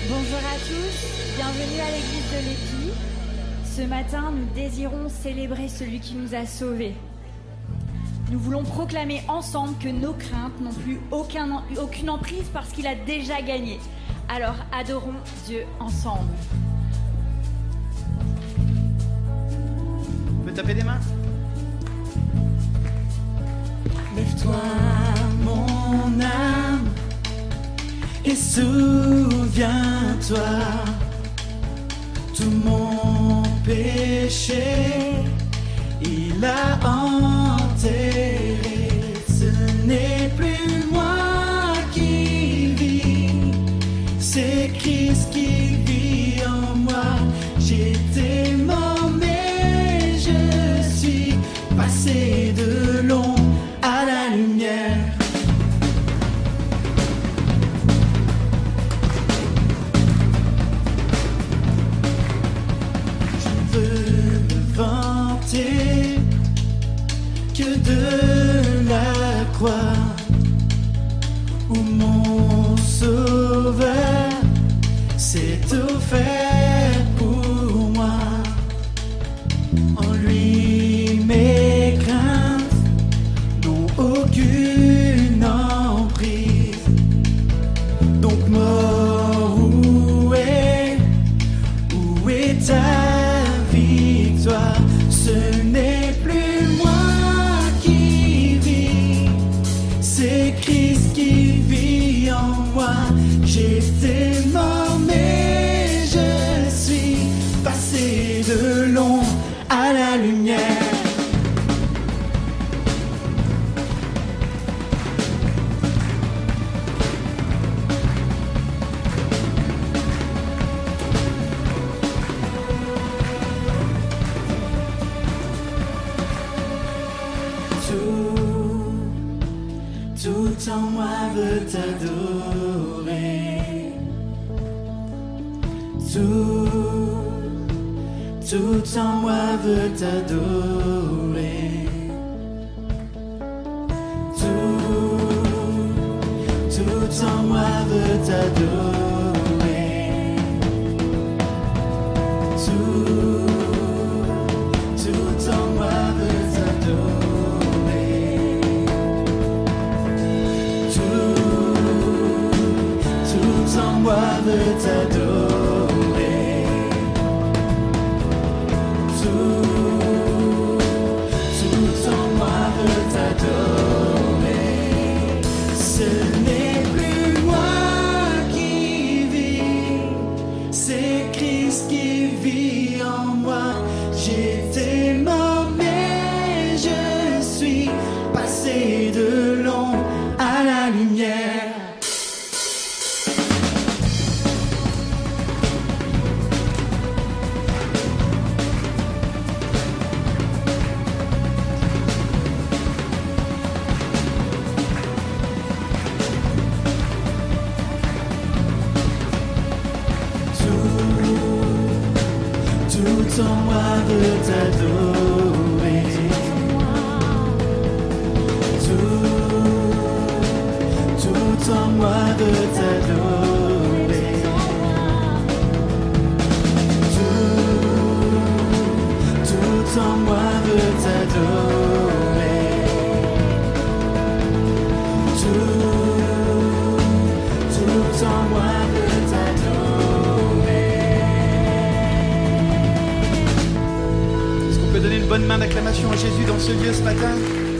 Bonjour à tous, bienvenue à l'église de l'Épi. Ce matin, nous désirons célébrer celui qui nous a sauvés. Nous voulons proclamer ensemble que nos craintes n'ont plus aucune emprise parce qu'il a déjà gagné. Alors adorons Dieu ensemble. On peut taper des mains? Lève-toi, mon âme, et souviens-toi, tout mon péché, il a enterré. Ce n'est plus moi qui vis, c'est Christ qui vit en moi. J'étais mort, mais je suis passé de l'ombre à la lumière. Je veux me vanter que de la croix où mon sauveur s'est offert pour moi. En lui mes craintes n'ont aucune emprise. Donc mort, où est ta victoire? Ce n'est plus moi qui vis, c'est Christ qui vit en moi. J'étais mort, mais je suis passé de l'ombre à la lumière. Tout en moi veut t'adorer. Tout en moi veut t'adorer. Tout en moi veut t'adorer. Tout en moi veut t'adorer. Tout en moi veut t'adorer. Tout en moi veut t'adorer. Ce n'est plus moi qui vis, c'est Christ qui vit en moi. J'étais mort, mais je suis passé de l'ombre à la lumière. Tout en moi veut t'adorer. Tout en moi veut t'adorer. Tout en moi veut t'adorer. Tout en moi veut t'adorer. Est-ce qu'on peut donner une bonne main d'acclamation à Jésus dans ce lieu ce matin?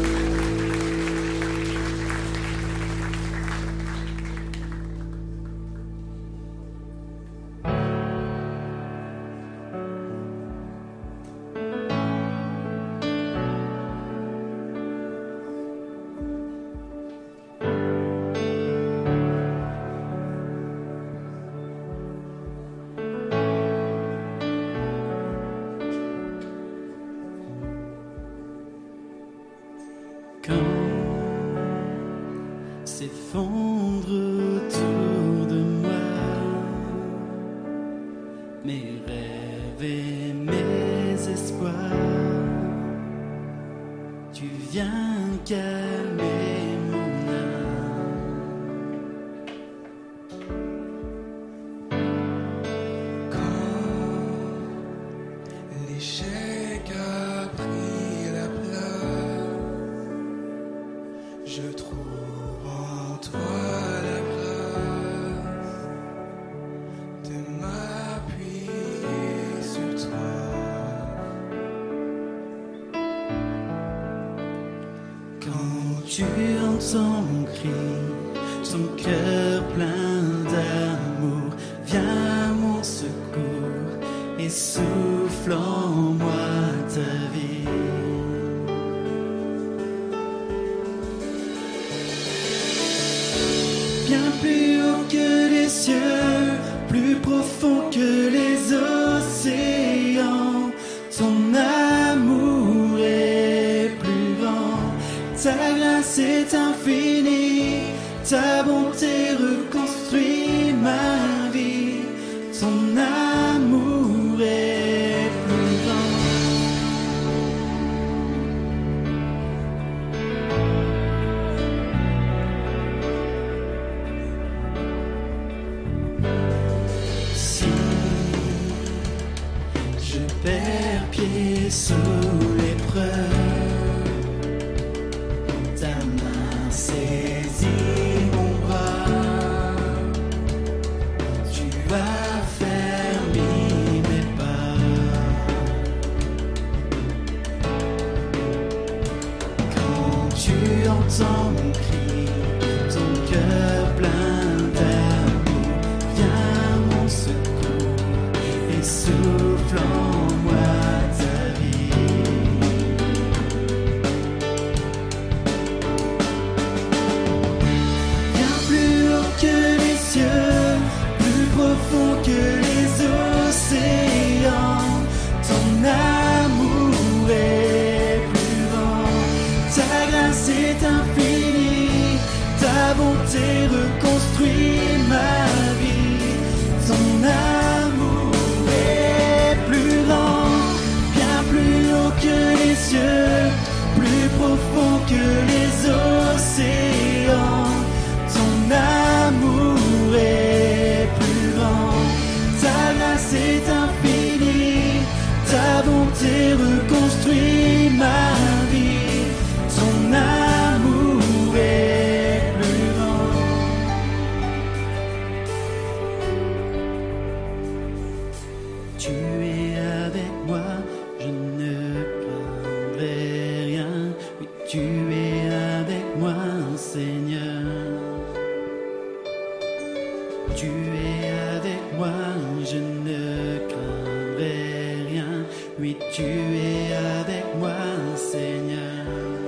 Quand s'effondre autour de moi mes rêves et mes espoirs, tu viens calmer mon âme. tu entends mon cri, son cœur plein d'amour, viens à mon secours et souffle en moi ta vie. Bien plus haut que les cieux, plus profond que les océans, ton amour est plus grand, ta grâce est infinie, ta bonté reconstruit ma vie, ton amour est plus grand. Si je perds pied sous l'épreuve, ta main saisit mon bras, tu as fermé mes pas. Quand tu entends mon cri, ton cœur plein d'amour, viens à mon secours et souffle en moi ta vie. Bien plus haut que les cieux, plus profond que les océans, ton amour est plus grand, ta grâce est infinie, ta bonté reconstruit ma vie, ton amour est plus grand, bien plus haut que les cieux, plus profond que les océans, ton amour est plus grand, ta grâce est infinie, ta bonté reconstruit ma vie, ton amour est plus grand. Tu es avec moi, je ne craindrai rien. Oui, tu es avec moi, Seigneur. Tu es avec moi, je ne craindrai rien. Oui, tu es avec moi, Seigneur.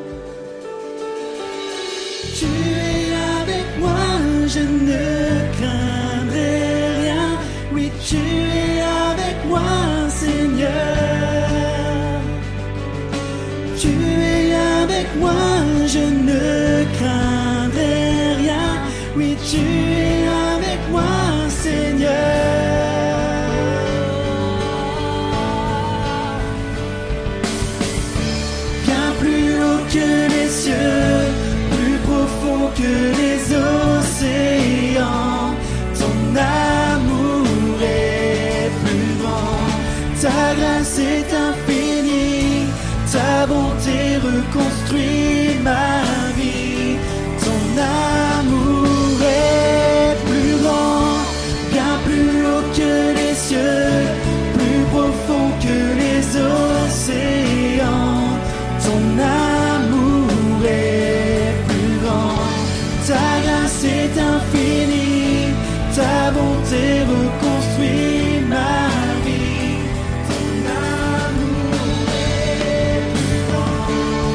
Tu es avec moi, je ne craindrai rien. Oui, tu es avec moi, Seigneur. Tu es avec moi, je ne craindrai rien. Oui, tu es avec moi, Seigneur. Bien plus haut que les cieux, plus profond que les océans, ton amour est plus grand, ta grâce est infinie, ta bonté reconstruit ma vie, ton amour est plus grand, bien plus haut que les cieux, plus profond que les océans, ton amour est plus grand, ta grâce est infinie, ta bonté reconstruit ma vie, ton amour est plus grand.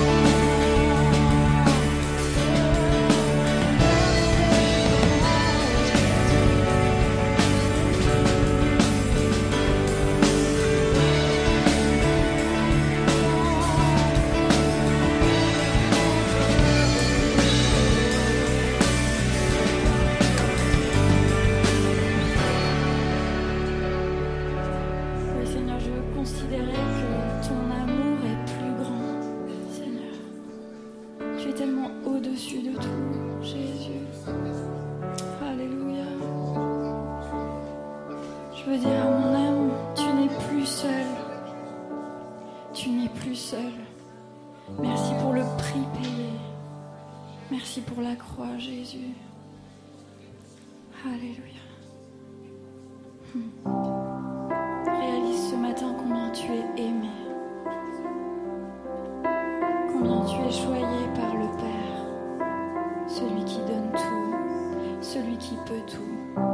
Oui, Seigneur, je veux considérer que ton amour est plus grand, Seigneur. Tu es tellement au-dessus de tout, Jésus. Alléluia. Je veux dire à mon âme, tu n'es plus seul. Tu n'es plus seul. Merci pour le prix payé. Merci pour la croix, Jésus. Alléluia. Réalise ce matin combien tu es aimé, combien tu es choyé par le Père. peux tout.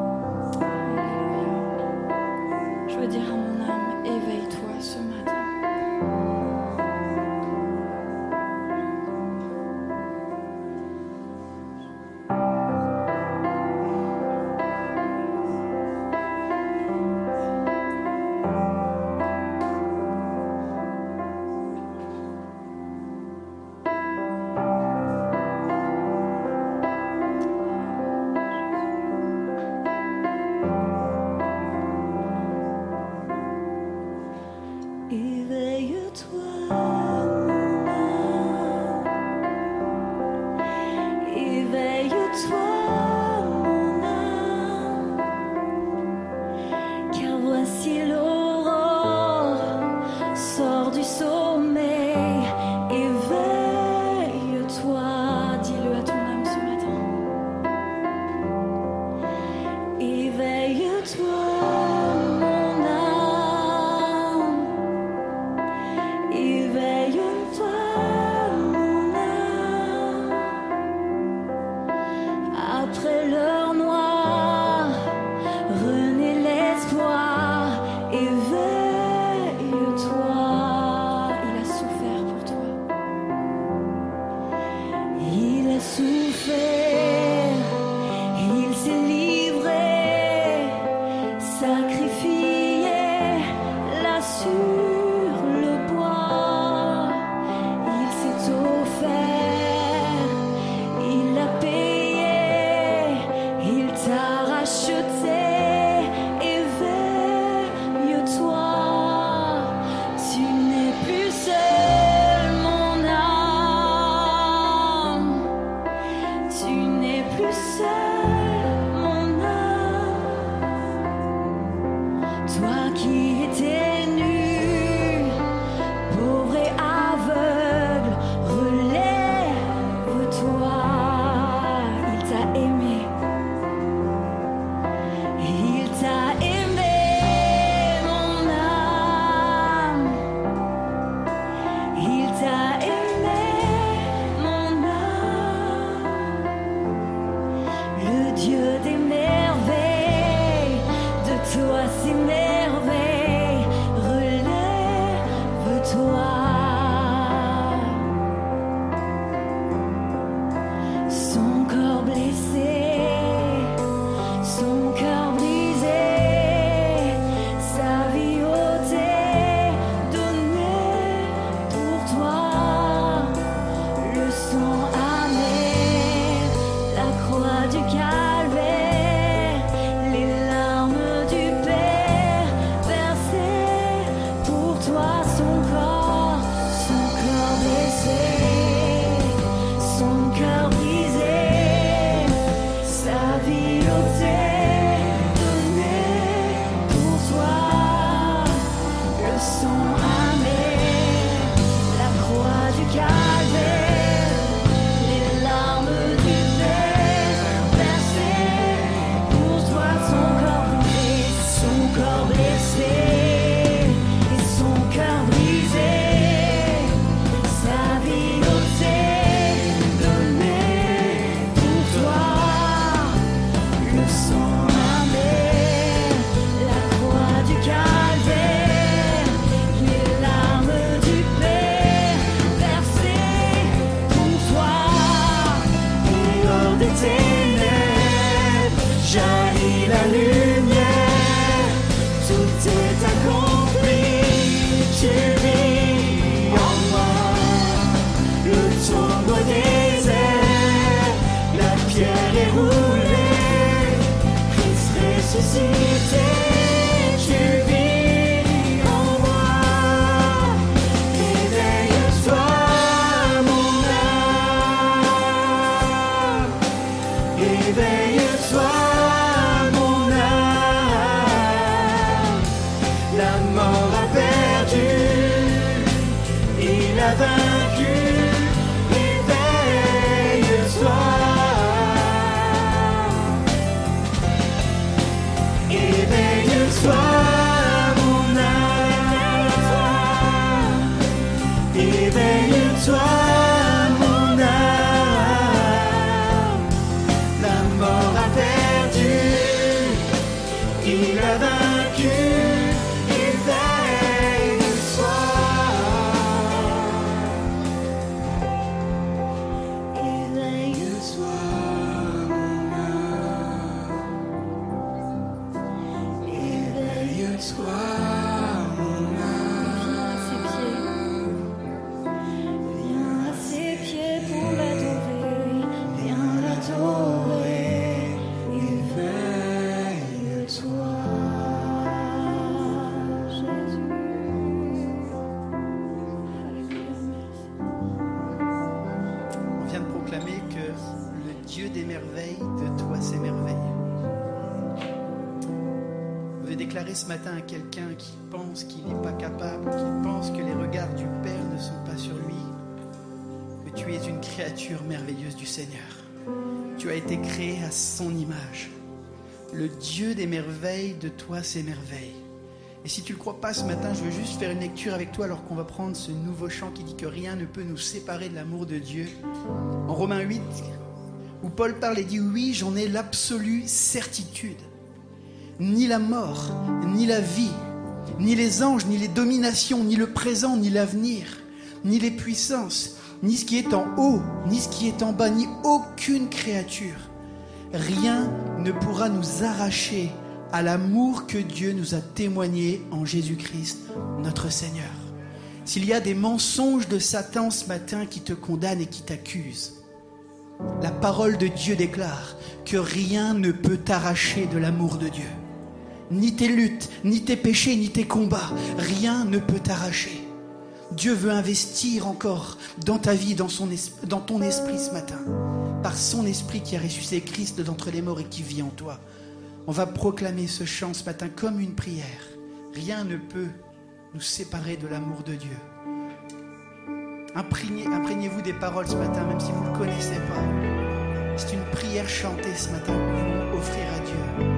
Alléluia. Je veux dire à mon âme, éveille-toi ce matin. Éveille-toi. Ce matin à quelqu'un qui pense qu'il n'est pas capable, qui pense que les regards du Père ne sont pas sur lui, que tu es une créature merveilleuse du Seigneur. Tu as été créé à son image. Le Dieu des merveilles de toi s'émerveille. Et si tu ne le crois pas ce matin, je veux juste faire une lecture avec toi alors qu'on va prendre ce nouveau chant qui dit que rien ne peut nous séparer de l'amour de Dieu. En Romains 8, où Paul parle et dit « Oui, j'en ai l'absolue certitude. Ni la mort, ni la vie, ni les anges, ni les dominations, ni le présent, ni l'avenir, ni les puissances, ni ce qui est en haut, ni ce qui est en bas, ni aucune créature. Rien ne pourra nous arracher à l'amour que Dieu nous a témoigné en Jésus-Christ, notre Seigneur. » S'il y a des mensonges de Satan ce matin qui te condamnent et qui t'accusent, la parole de Dieu déclare que rien ne peut t'arracher de l'amour de Dieu. Ni tes luttes, ni tes péchés, ni tes combats, rien ne peut t'arracher. Dieu veut investir encore dans ta vie, dans ton esprit ce matin, par son esprit qui a ressuscité Christ d'entre les morts et qui vit en toi. On va proclamer ce chant ce matin comme une prière. Rien ne peut nous séparer de l'amour de Dieu. Imprégnez-vous des paroles ce matin, même si vous ne le connaissez pas. C'est une prière chantée ce matin que nous voulons offrir à Dieu.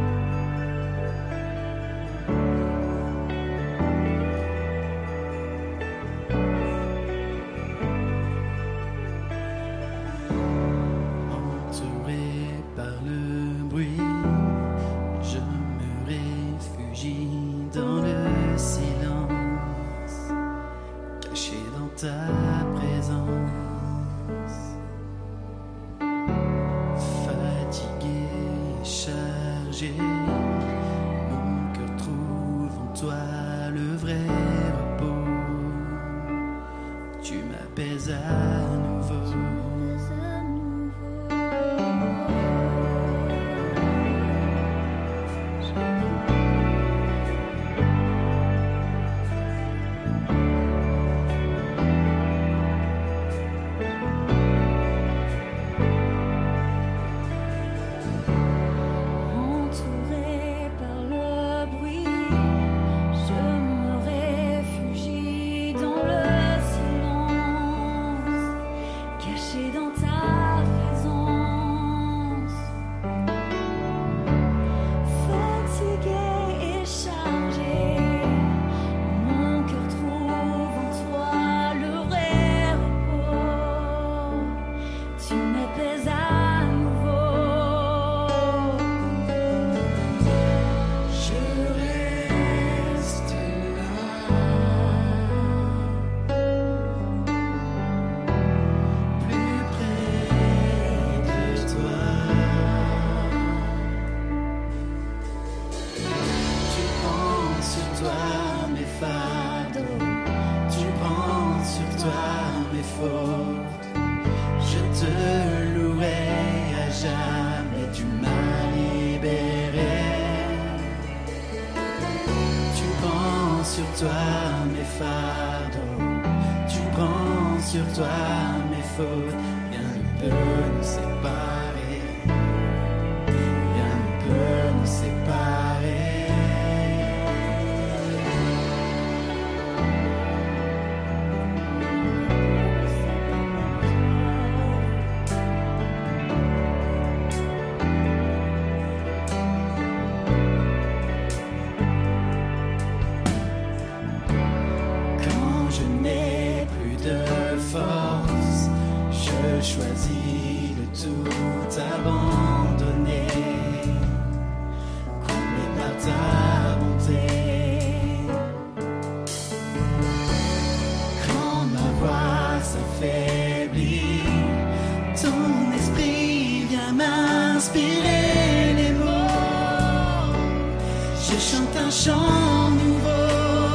je chante un chant nouveau.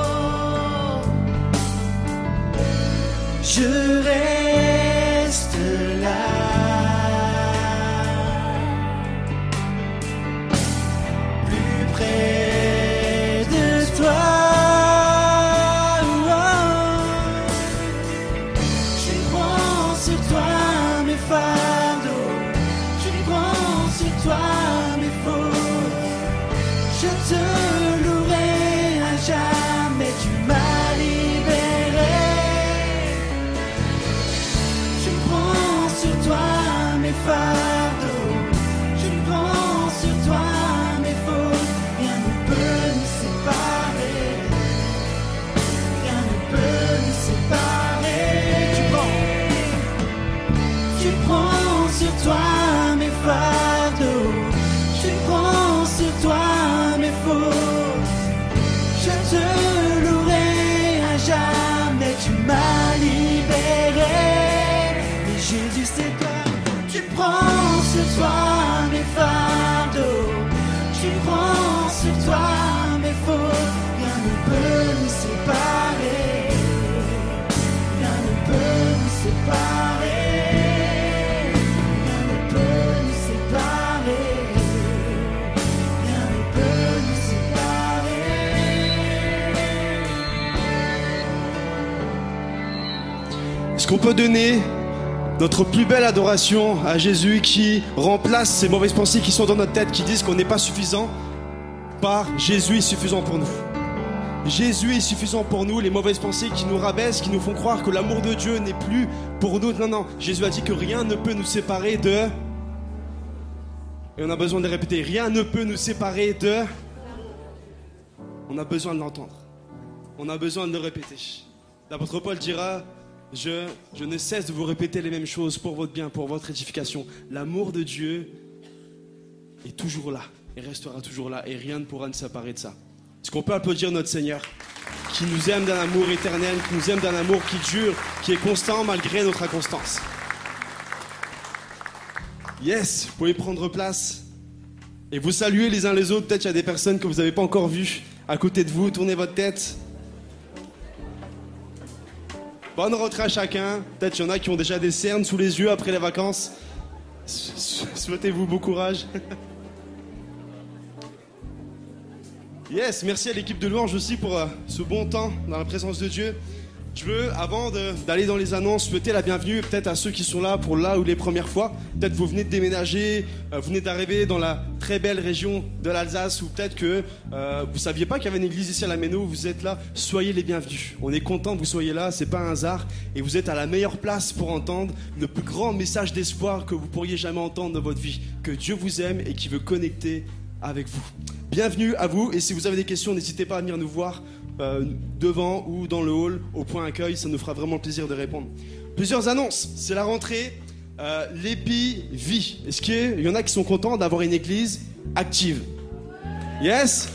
Je reste là. Plus près de toi. Je prends sur toi mes fardeaux. Je prends sur toi mes fautes. Je te louerai à jamais, tu m'as libéré. Je prends sur toi mes fardeaux, je prends sur toi mes fautes. Rien ne peut nous séparer, rien ne peut nous séparer. Tu prends sur toi mes fardeaux, je prends sur toi mes fautes. Je te louerai à jamais, tu m'as libéré. Mais Jésus c'est toi, tu prends sur toi mes fardeaux. Tu prends sur toi mes fautes. Rien ne peut nous séparer, rien ne peut nous séparer. Rien ne peut nous séparer. Rien ne peut nous séparer. Est-ce qu'on peut donner notre plus belle adoration à Jésus qui remplace ces mauvaises pensées qui sont dans notre tête, qui disent qu'on n'est pas suffisant, par Jésus est suffisant pour nous. Jésus est suffisant pour nous. Les mauvaises pensées qui nous rabaissent, qui nous font croire que l'amour de Dieu n'est plus pour nous. Non, non, Jésus a dit que rien ne peut nous séparer de... Et on a besoin de répéter, rien ne peut nous séparer de... On a besoin de l'entendre. On a besoin de le répéter. L'apôtre Paul dira... Je ne cesse de vous répéter les mêmes choses pour votre bien, pour votre édification. L'amour de Dieu est toujours là et restera toujours là et rien ne pourra nous séparer de ça. Est-ce qu'on peut applaudir notre Seigneur qui nous aime d'un amour éternel, qui nous aime d'un amour qui dure, qui est constant malgré notre inconstance? Yes, vous pouvez prendre place et vous saluer les uns les autres. Peut-être qu'il y a des personnes que vous n'avez pas encore vues à côté de vous. Tournez votre tête. Bonne rentrée à chacun. Peut-être qu'il y en a qui ont déjà des cernes sous les yeux après les vacances. Souhaitez-vous bon courage. Yes, merci à l'équipe de louange aussi pour ce bon temps dans la présence de Dieu. Je veux, avant d'aller dans les annonces, souhaiter la bienvenue peut-être à ceux qui sont là pour là ou les premières fois. Peut-être vous venez de déménager, vous venez d'arriver dans la très belle région de l'Alsace, ou peut-être que vous ne saviez pas qu'il y avait une église ici à la Méno, vous êtes là, soyez les bienvenus. On est content que vous soyez là, c'est pas un hasard, et vous êtes à la meilleure place pour entendre le plus grand message d'espoir que vous pourriez jamais entendre dans votre vie, que Dieu vous aime et qui veut connecter avec vous. Bienvenue à vous, et si vous avez des questions, n'hésitez pas à venir nous voir devant ou dans le hall au point accueil, ça nous fera vraiment plaisir de répondre. Plusieurs annonces, c'est la rentrée, l'Épi Vie. Est-ce qu'il y en a qui sont contents d'avoir une église active? Yes?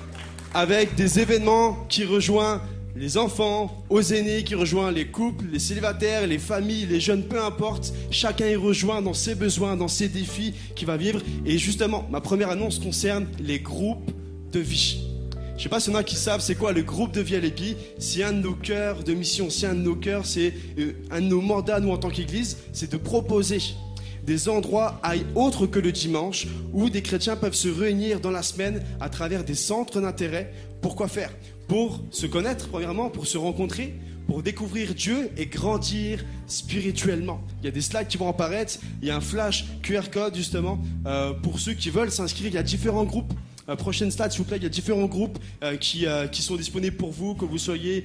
Avec des événements qui rejoignent les enfants, aux aînés, qui rejoignent les couples, les célibataires, les familles, les jeunes, peu importe, chacun est rejoint dans ses besoins, dans ses défis qu'il va vivre. Et justement, ma première annonce concerne les groupes de vie. Je ne sais pas s'il y en a qui savent c'est quoi le groupe de vie à l'Épi. C'est un de nos cœurs de mission, c'est un de nos cœurs, c'est un de nos mandats, nous en tant qu'Église, c'est de proposer des endroits autres que le dimanche où des chrétiens peuvent se réunir dans la semaine à travers des centres d'intérêt. Pour quoi faire? Pour se connaître, premièrement, pour se rencontrer, pour découvrir Dieu et grandir spirituellement. Il y a des slides qui vont apparaître, il y a un flash QR code justement pour ceux qui veulent s'inscrire. Il y a différents groupes. Prochaine slide s'il vous plaît, il y a différents groupes qui sont disponibles pour vous, que vous soyez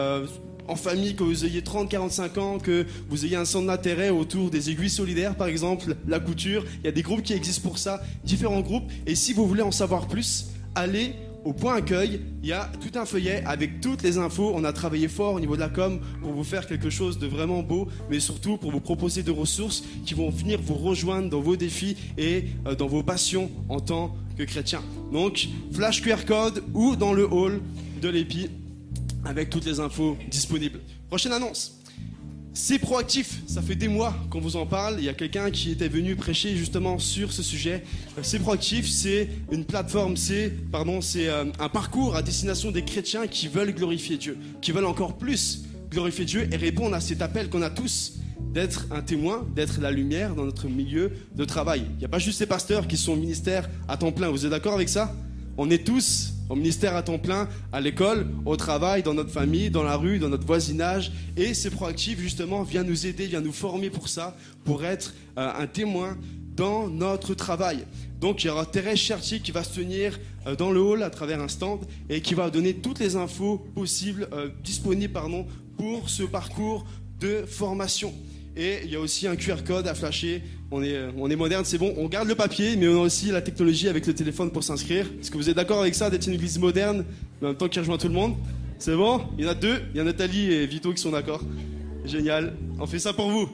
en famille, que vous ayez 30-45 ans, que vous ayez un centre d'intérêt autour des aiguilles solidaires par exemple, la couture. Il y a des groupes qui existent pour ça, différents groupes. Et si vous voulez en savoir plus, allez au point accueil, il y a tout un feuillet avec toutes les infos. On a travaillé fort au niveau de la com pour vous faire quelque chose de vraiment beau, mais surtout pour vous proposer des ressources qui vont venir vous rejoindre dans vos défis et dans vos passions en tant que chrétien. Donc, flash QR code ou dans le hall de l'Épi avec toutes les infos disponibles. Prochaine annonce. C'est proactif, ça fait des mois qu'on vous en parle. Il y a quelqu'un qui était venu prêcher justement sur ce sujet. C'est proactif, c'est une plateforme, c'est un parcours à destination des chrétiens qui veulent glorifier Dieu, qui veulent encore plus glorifier Dieu et répondre à cet appel qu'on a tous d'être un témoin, d'être la lumière dans notre milieu de travail. Il n'y a pas juste ces pasteurs qui sont au ministère à temps plein. Vous êtes d'accord avec ça ? On est tous au ministère à temps plein, à l'école, au travail, dans notre famille, dans la rue, dans notre voisinage. Et C'est proactif, justement, vient nous aider, vient nous former pour ça, pour être un témoin dans notre travail. Donc, il y aura Thérèse Chartier qui va se tenir dans le hall à travers un stand et qui va donner toutes les infos possibles, disponibles pour ce parcours de formation. Et il y a aussi un QR code à flasher. On est moderne, c'est bon. On garde le papier, mais on a aussi la technologie avec le téléphone pour s'inscrire. Est-ce que vous êtes d'accord avec ça, d'être une église moderne, mais en même temps qui rejoint tout le monde? C'est bon? Il y en a deux. Il y a Nathalie et Vito qui sont d'accord. Génial. On fait ça pour vous.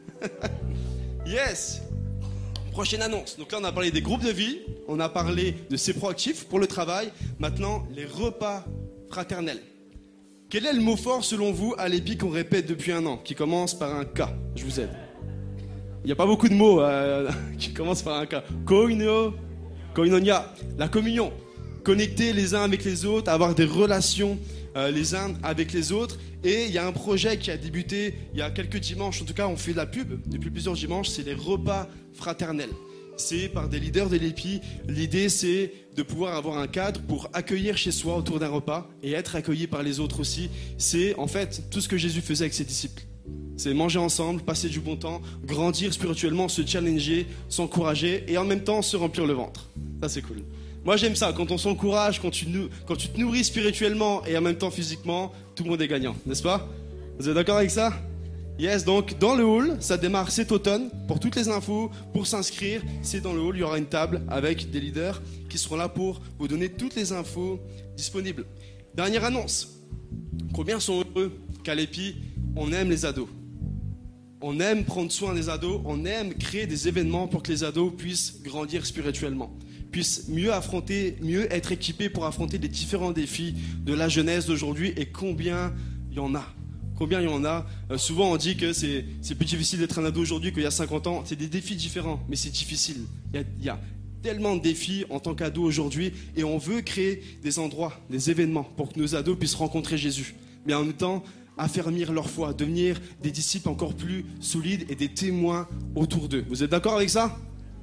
Yes. Prochaine annonce. Donc là, on a parlé des groupes de vie. On a parlé de C'est proactif pour le travail. Maintenant, les repas fraternels. Quel est le mot fort selon vous à l'Épi qu'on répète depuis un an, qui commence par un K? Je vous aide. Il n'y a pas beaucoup de mots qui commencent par un K. Koinonia, la communion. Connecter les uns avec les autres, avoir des relations les uns avec les autres. Et il y a un projet qui a débuté il y a quelques dimanches, en tout cas on fait de la pub depuis plusieurs dimanches, c'est les repas fraternels. C'est par des leaders de l'Épi. L'idée, c'est de pouvoir avoir un cadre pour accueillir chez soi autour d'un repas et être accueilli par les autres aussi. C'est en fait tout ce que Jésus faisait avec ses disciples. C'est manger ensemble, passer du bon temps, grandir spirituellement, se challenger, s'encourager et en même temps se remplir le ventre. Ça, c'est cool. Moi, j'aime ça. Quand on s'encourage, quand tu te nourris spirituellement et en même temps physiquement, tout le monde est gagnant, n'est-ce pas? Vous êtes d'accord avec ça? Yes, donc dans le hall, ça démarre cet automne. Pour toutes les infos, pour s'inscrire, c'est dans le hall. Il y aura une table avec des leaders qui seront là pour vous donner toutes les infos disponibles. Dernière annonce. Combien sont heureux qu'à l'Épi, on aime les ados. On aime prendre soin des ados. On aime créer des événements pour que les ados puissent grandir spirituellement, puissent mieux être équipés pour affronter les différents défis de la jeunesse d'aujourd'hui. Et combien il y en a? Combien il y en a? Souvent on dit que c'est plus difficile d'être un ado aujourd'hui qu'il y a 50 ans. C'est des défis différents, mais c'est difficile. Il y a tellement de défis en tant qu'ado aujourd'hui et on veut créer des endroits, des événements pour que nos ados puissent rencontrer Jésus. Mais en même temps, affermir leur foi, devenir des disciples encore plus solides et des témoins autour d'eux. Vous êtes d'accord avec ça?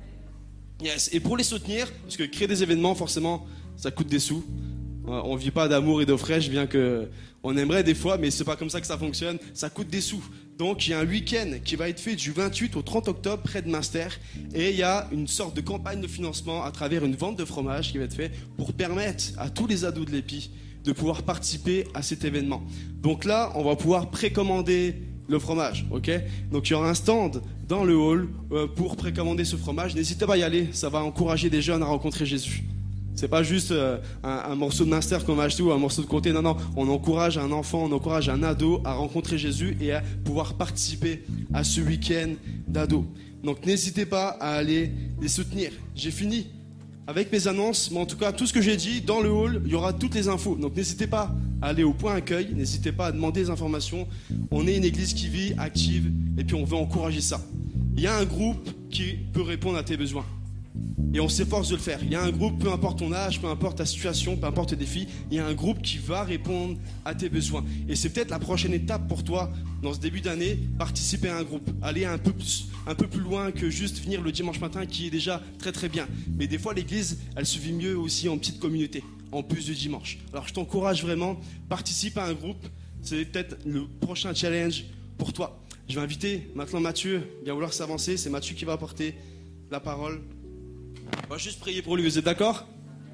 Yes. Et pour les soutenir, parce que créer des événements, forcément, ça coûte des sous. On ne vit pas d'amour et d'eau fraîche, bien qu'on aimerait des fois, mais c'est pas comme ça que ça fonctionne. Ça coûte des sous. Donc il y a un week-end qui va être fait du 28 au 30 octobre près de Münster. Et il y a une sorte de campagne de financement à travers une vente de fromage qui va être faite pour permettre à tous les ados de l'Épi de pouvoir participer à cet événement. Donc là, on va pouvoir précommander le fromage, ok? Donc il y aura un stand dans le hall pour précommander ce fromage. N'hésitez pas à y aller, ça va encourager des jeunes à rencontrer Jésus. C'est pas juste un morceau de Münster qu'on va acheter ou un morceau de comté. Non, on encourage un enfant, on encourage un ado à rencontrer Jésus et à pouvoir participer à ce week-end d'ado. Donc n'hésitez pas à aller les soutenir. J'ai fini avec mes annonces, mais en tout cas, tout ce que j'ai dit, dans le hall, il y aura toutes les infos. Donc n'hésitez pas à aller au point accueil, n'hésitez pas à demander des informations. On est une église qui vit, active, et puis on veut encourager ça. Il y a un groupe qui peut répondre à tes besoins. Et on s'efforce de le faire. Il y a un groupe, peu importe ton âge, peu importe ta situation, peu importe tes défis, il y a un groupe qui va répondre à tes besoins. Et c'est peut-être la prochaine étape pour toi, dans ce début d'année, participer à un groupe. Aller un peu plus loin que juste venir le dimanche matin, qui est déjà très très bien. Mais des fois, l'église, elle se vit mieux aussi en petite communauté, en plus du dimanche. Alors je t'encourage vraiment, participe à un groupe. C'est peut-être le prochain challenge pour toi. Je vais inviter maintenant Mathieu, il va vouloir s'avancer. C'est Mathieu qui va apporter la parole. On va juste prier pour lui, vous êtes d'accord?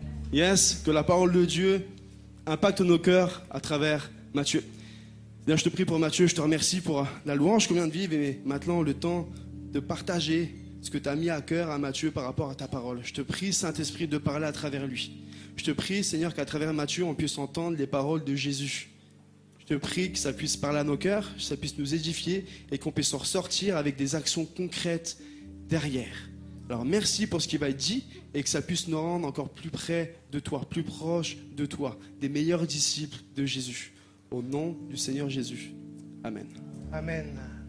Yes, que la parole de Dieu impacte nos cœurs à travers Mathieu. Bien, je te prie pour Mathieu, je te remercie pour la louange qu'on vient de vivre et maintenant le temps de partager ce que tu as mis à cœur à Mathieu par rapport à ta parole. Je te prie, Saint-Esprit, de parler à travers lui. Je te prie, Seigneur, qu'à travers Mathieu, on puisse entendre les paroles de Jésus. Je te prie que ça puisse parler à nos cœurs, que ça puisse nous édifier et qu'on puisse en ressortir avec des actions concrètes derrière. Alors merci pour ce qui va être dit et que ça puisse nous rendre encore plus près de toi, plus proche de toi, des meilleurs disciples de Jésus. Au nom du Seigneur Jésus. Amen. Amen.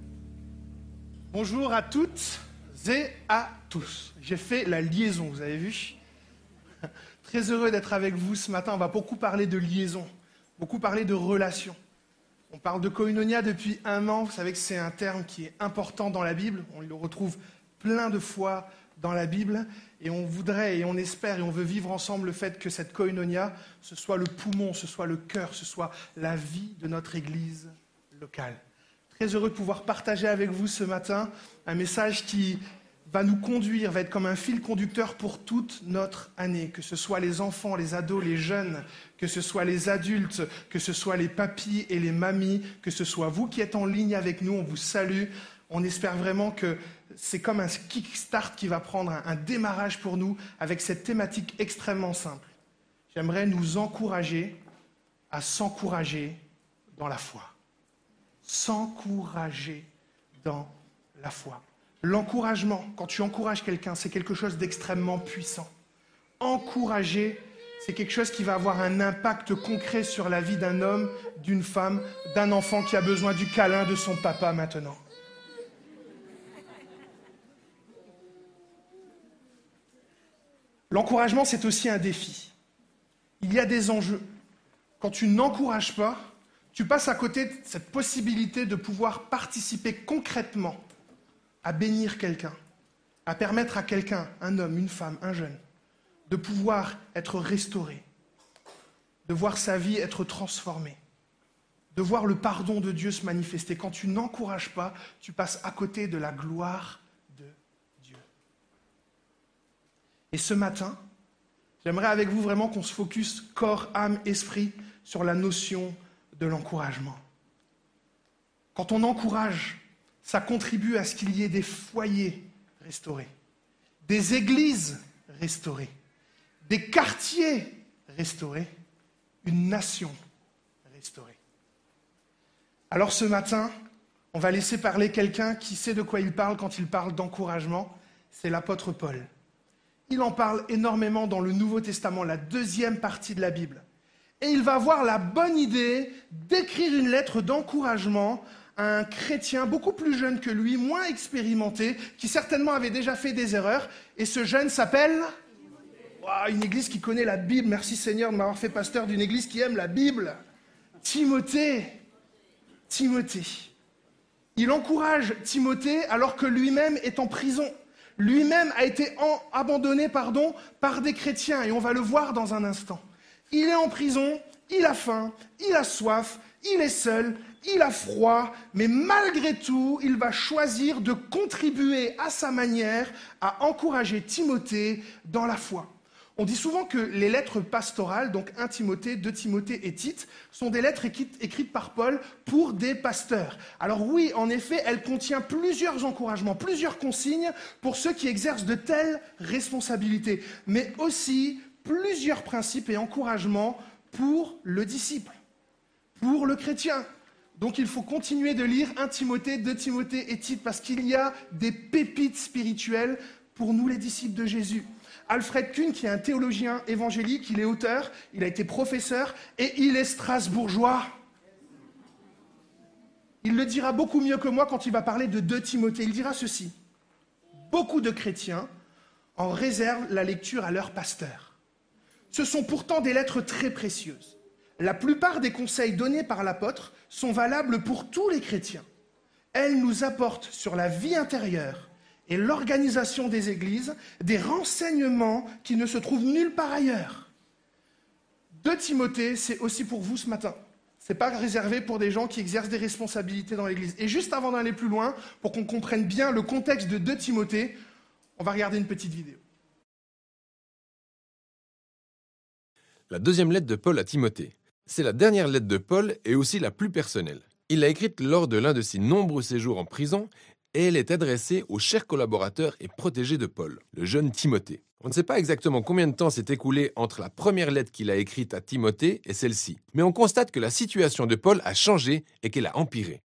Bonjour à toutes et à tous. J'ai fait la liaison, vous avez vu? Très heureux d'être avec vous ce matin. On va beaucoup parler de liaison, beaucoup parler de relations. On parle de koinonia depuis 1 an. Vous savez que c'est un terme qui est important dans la Bible. On le retrouve plein de fois dans la Bible. Et on voudrait, et on espère, et on veut vivre ensemble le fait que cette koinonia, ce soit le poumon, ce soit le cœur, ce soit la vie de notre Église locale. Très heureux de pouvoir partager avec vous ce matin un message qui va nous conduire, va être comme un fil conducteur pour toute notre année, que ce soit les enfants, les ados, les jeunes, que ce soit les adultes, que ce soit les papis et les mamies, que ce soit vous qui êtes en ligne avec nous, on vous salue. On espère vraiment que c'est comme un kickstart qui va prendre un démarrage pour nous avec cette thématique extrêmement simple. J'aimerais nous encourager à s'encourager dans la foi. S'encourager dans la foi. L'encouragement, quand tu encourages quelqu'un, c'est quelque chose d'extrêmement puissant. Encourager, c'est quelque chose qui va avoir un impact concret sur la vie d'un homme, d'une femme, d'un enfant qui a besoin du câlin de son papa maintenant. L'encouragement, c'est aussi un défi. Il y a des enjeux. Quand tu n'encourages pas, tu passes à côté de cette possibilité de pouvoir participer concrètement à bénir quelqu'un, à permettre à quelqu'un, un homme, une femme, un jeune, de pouvoir être restauré, de voir sa vie être transformée, de voir le pardon de Dieu se manifester. Quand tu n'encourages pas, tu passes à côté de la gloire de Dieu. Et ce matin, j'aimerais avec vous vraiment qu'on se focus corps, âme, esprit sur la notion de l'encouragement. Quand on encourage, ça contribue à ce qu'il y ait des foyers restaurés, des églises restaurées, des quartiers restaurés, une nation restaurée. Alors ce matin, on va laisser parler quelqu'un qui sait de quoi il parle quand il parle d'encouragement, c'est l'apôtre Paul. Il en parle énormément dans le Nouveau Testament, la 2e partie de la Bible. Et il va avoir la bonne idée d'écrire une lettre d'encouragement à un chrétien beaucoup plus jeune que lui, moins expérimenté, qui certainement avait déjà fait des erreurs. Et ce jeune s'appelle une église qui connaît la Bible. Merci Seigneur de m'avoir fait pasteur d'une église qui aime la Bible. Timothée. Il encourage Timothée alors que lui-même est en prison. Lui-même a été abandonné par des chrétiens. Et on va le voir dans un instant. Il est en prison, il a faim, il a soif, il est seul, il a froid, mais malgré tout, il va choisir de contribuer à sa manière à encourager Timothée dans la foi. On dit souvent que les lettres pastorales, donc 1 Timothée, 2 Timothée et Tite, sont des lettres écrites par Paul pour des pasteurs. Alors oui, en effet, elle contient plusieurs encouragements, plusieurs consignes pour ceux qui exercent de telles responsabilités, mais aussi plusieurs principes et encouragements pour le disciple, pour le chrétien. Donc il faut continuer de lire 1 Timothée, 2 Timothée et Tite, parce qu'il y a des pépites spirituelles pour nous les disciples de Jésus. Alfred Kuhn, qui est un théologien évangélique, il est auteur, il a été professeur et il est strasbourgeois. Il le dira beaucoup mieux que moi quand il va parler de 2 Timothée. Il dira ceci: beaucoup de chrétiens en réservent la lecture à leur pasteur. Ce sont pourtant des lettres très précieuses. La plupart des conseils donnés par l'apôtre sont valables pour tous les chrétiens. Elles nous apportent sur la vie intérieure et l'organisation des églises des renseignements qui ne se trouvent nulle part ailleurs. 2 Timothée, c'est aussi pour vous ce matin. Ce n'est pas réservé pour des gens qui exercent des responsabilités dans l'église. Et juste avant d'aller plus loin, pour qu'on comprenne bien le contexte de 2 Timothée, on va regarder une petite vidéo. La 2e lettre de Paul à Timothée. C'est la dernière lettre de Paul et aussi la plus personnelle. Il l'a écrite lors de l'un de ses nombreux séjours en prison et elle est adressée au cher collaborateur et protégé de Paul, le jeune Timothée. On ne sait pas exactement combien de temps s'est écoulé entre la première lettre qu'il a écrite à Timothée et celle-ci, mais on constate que la situation de Paul a changé et qu'elle a empiré.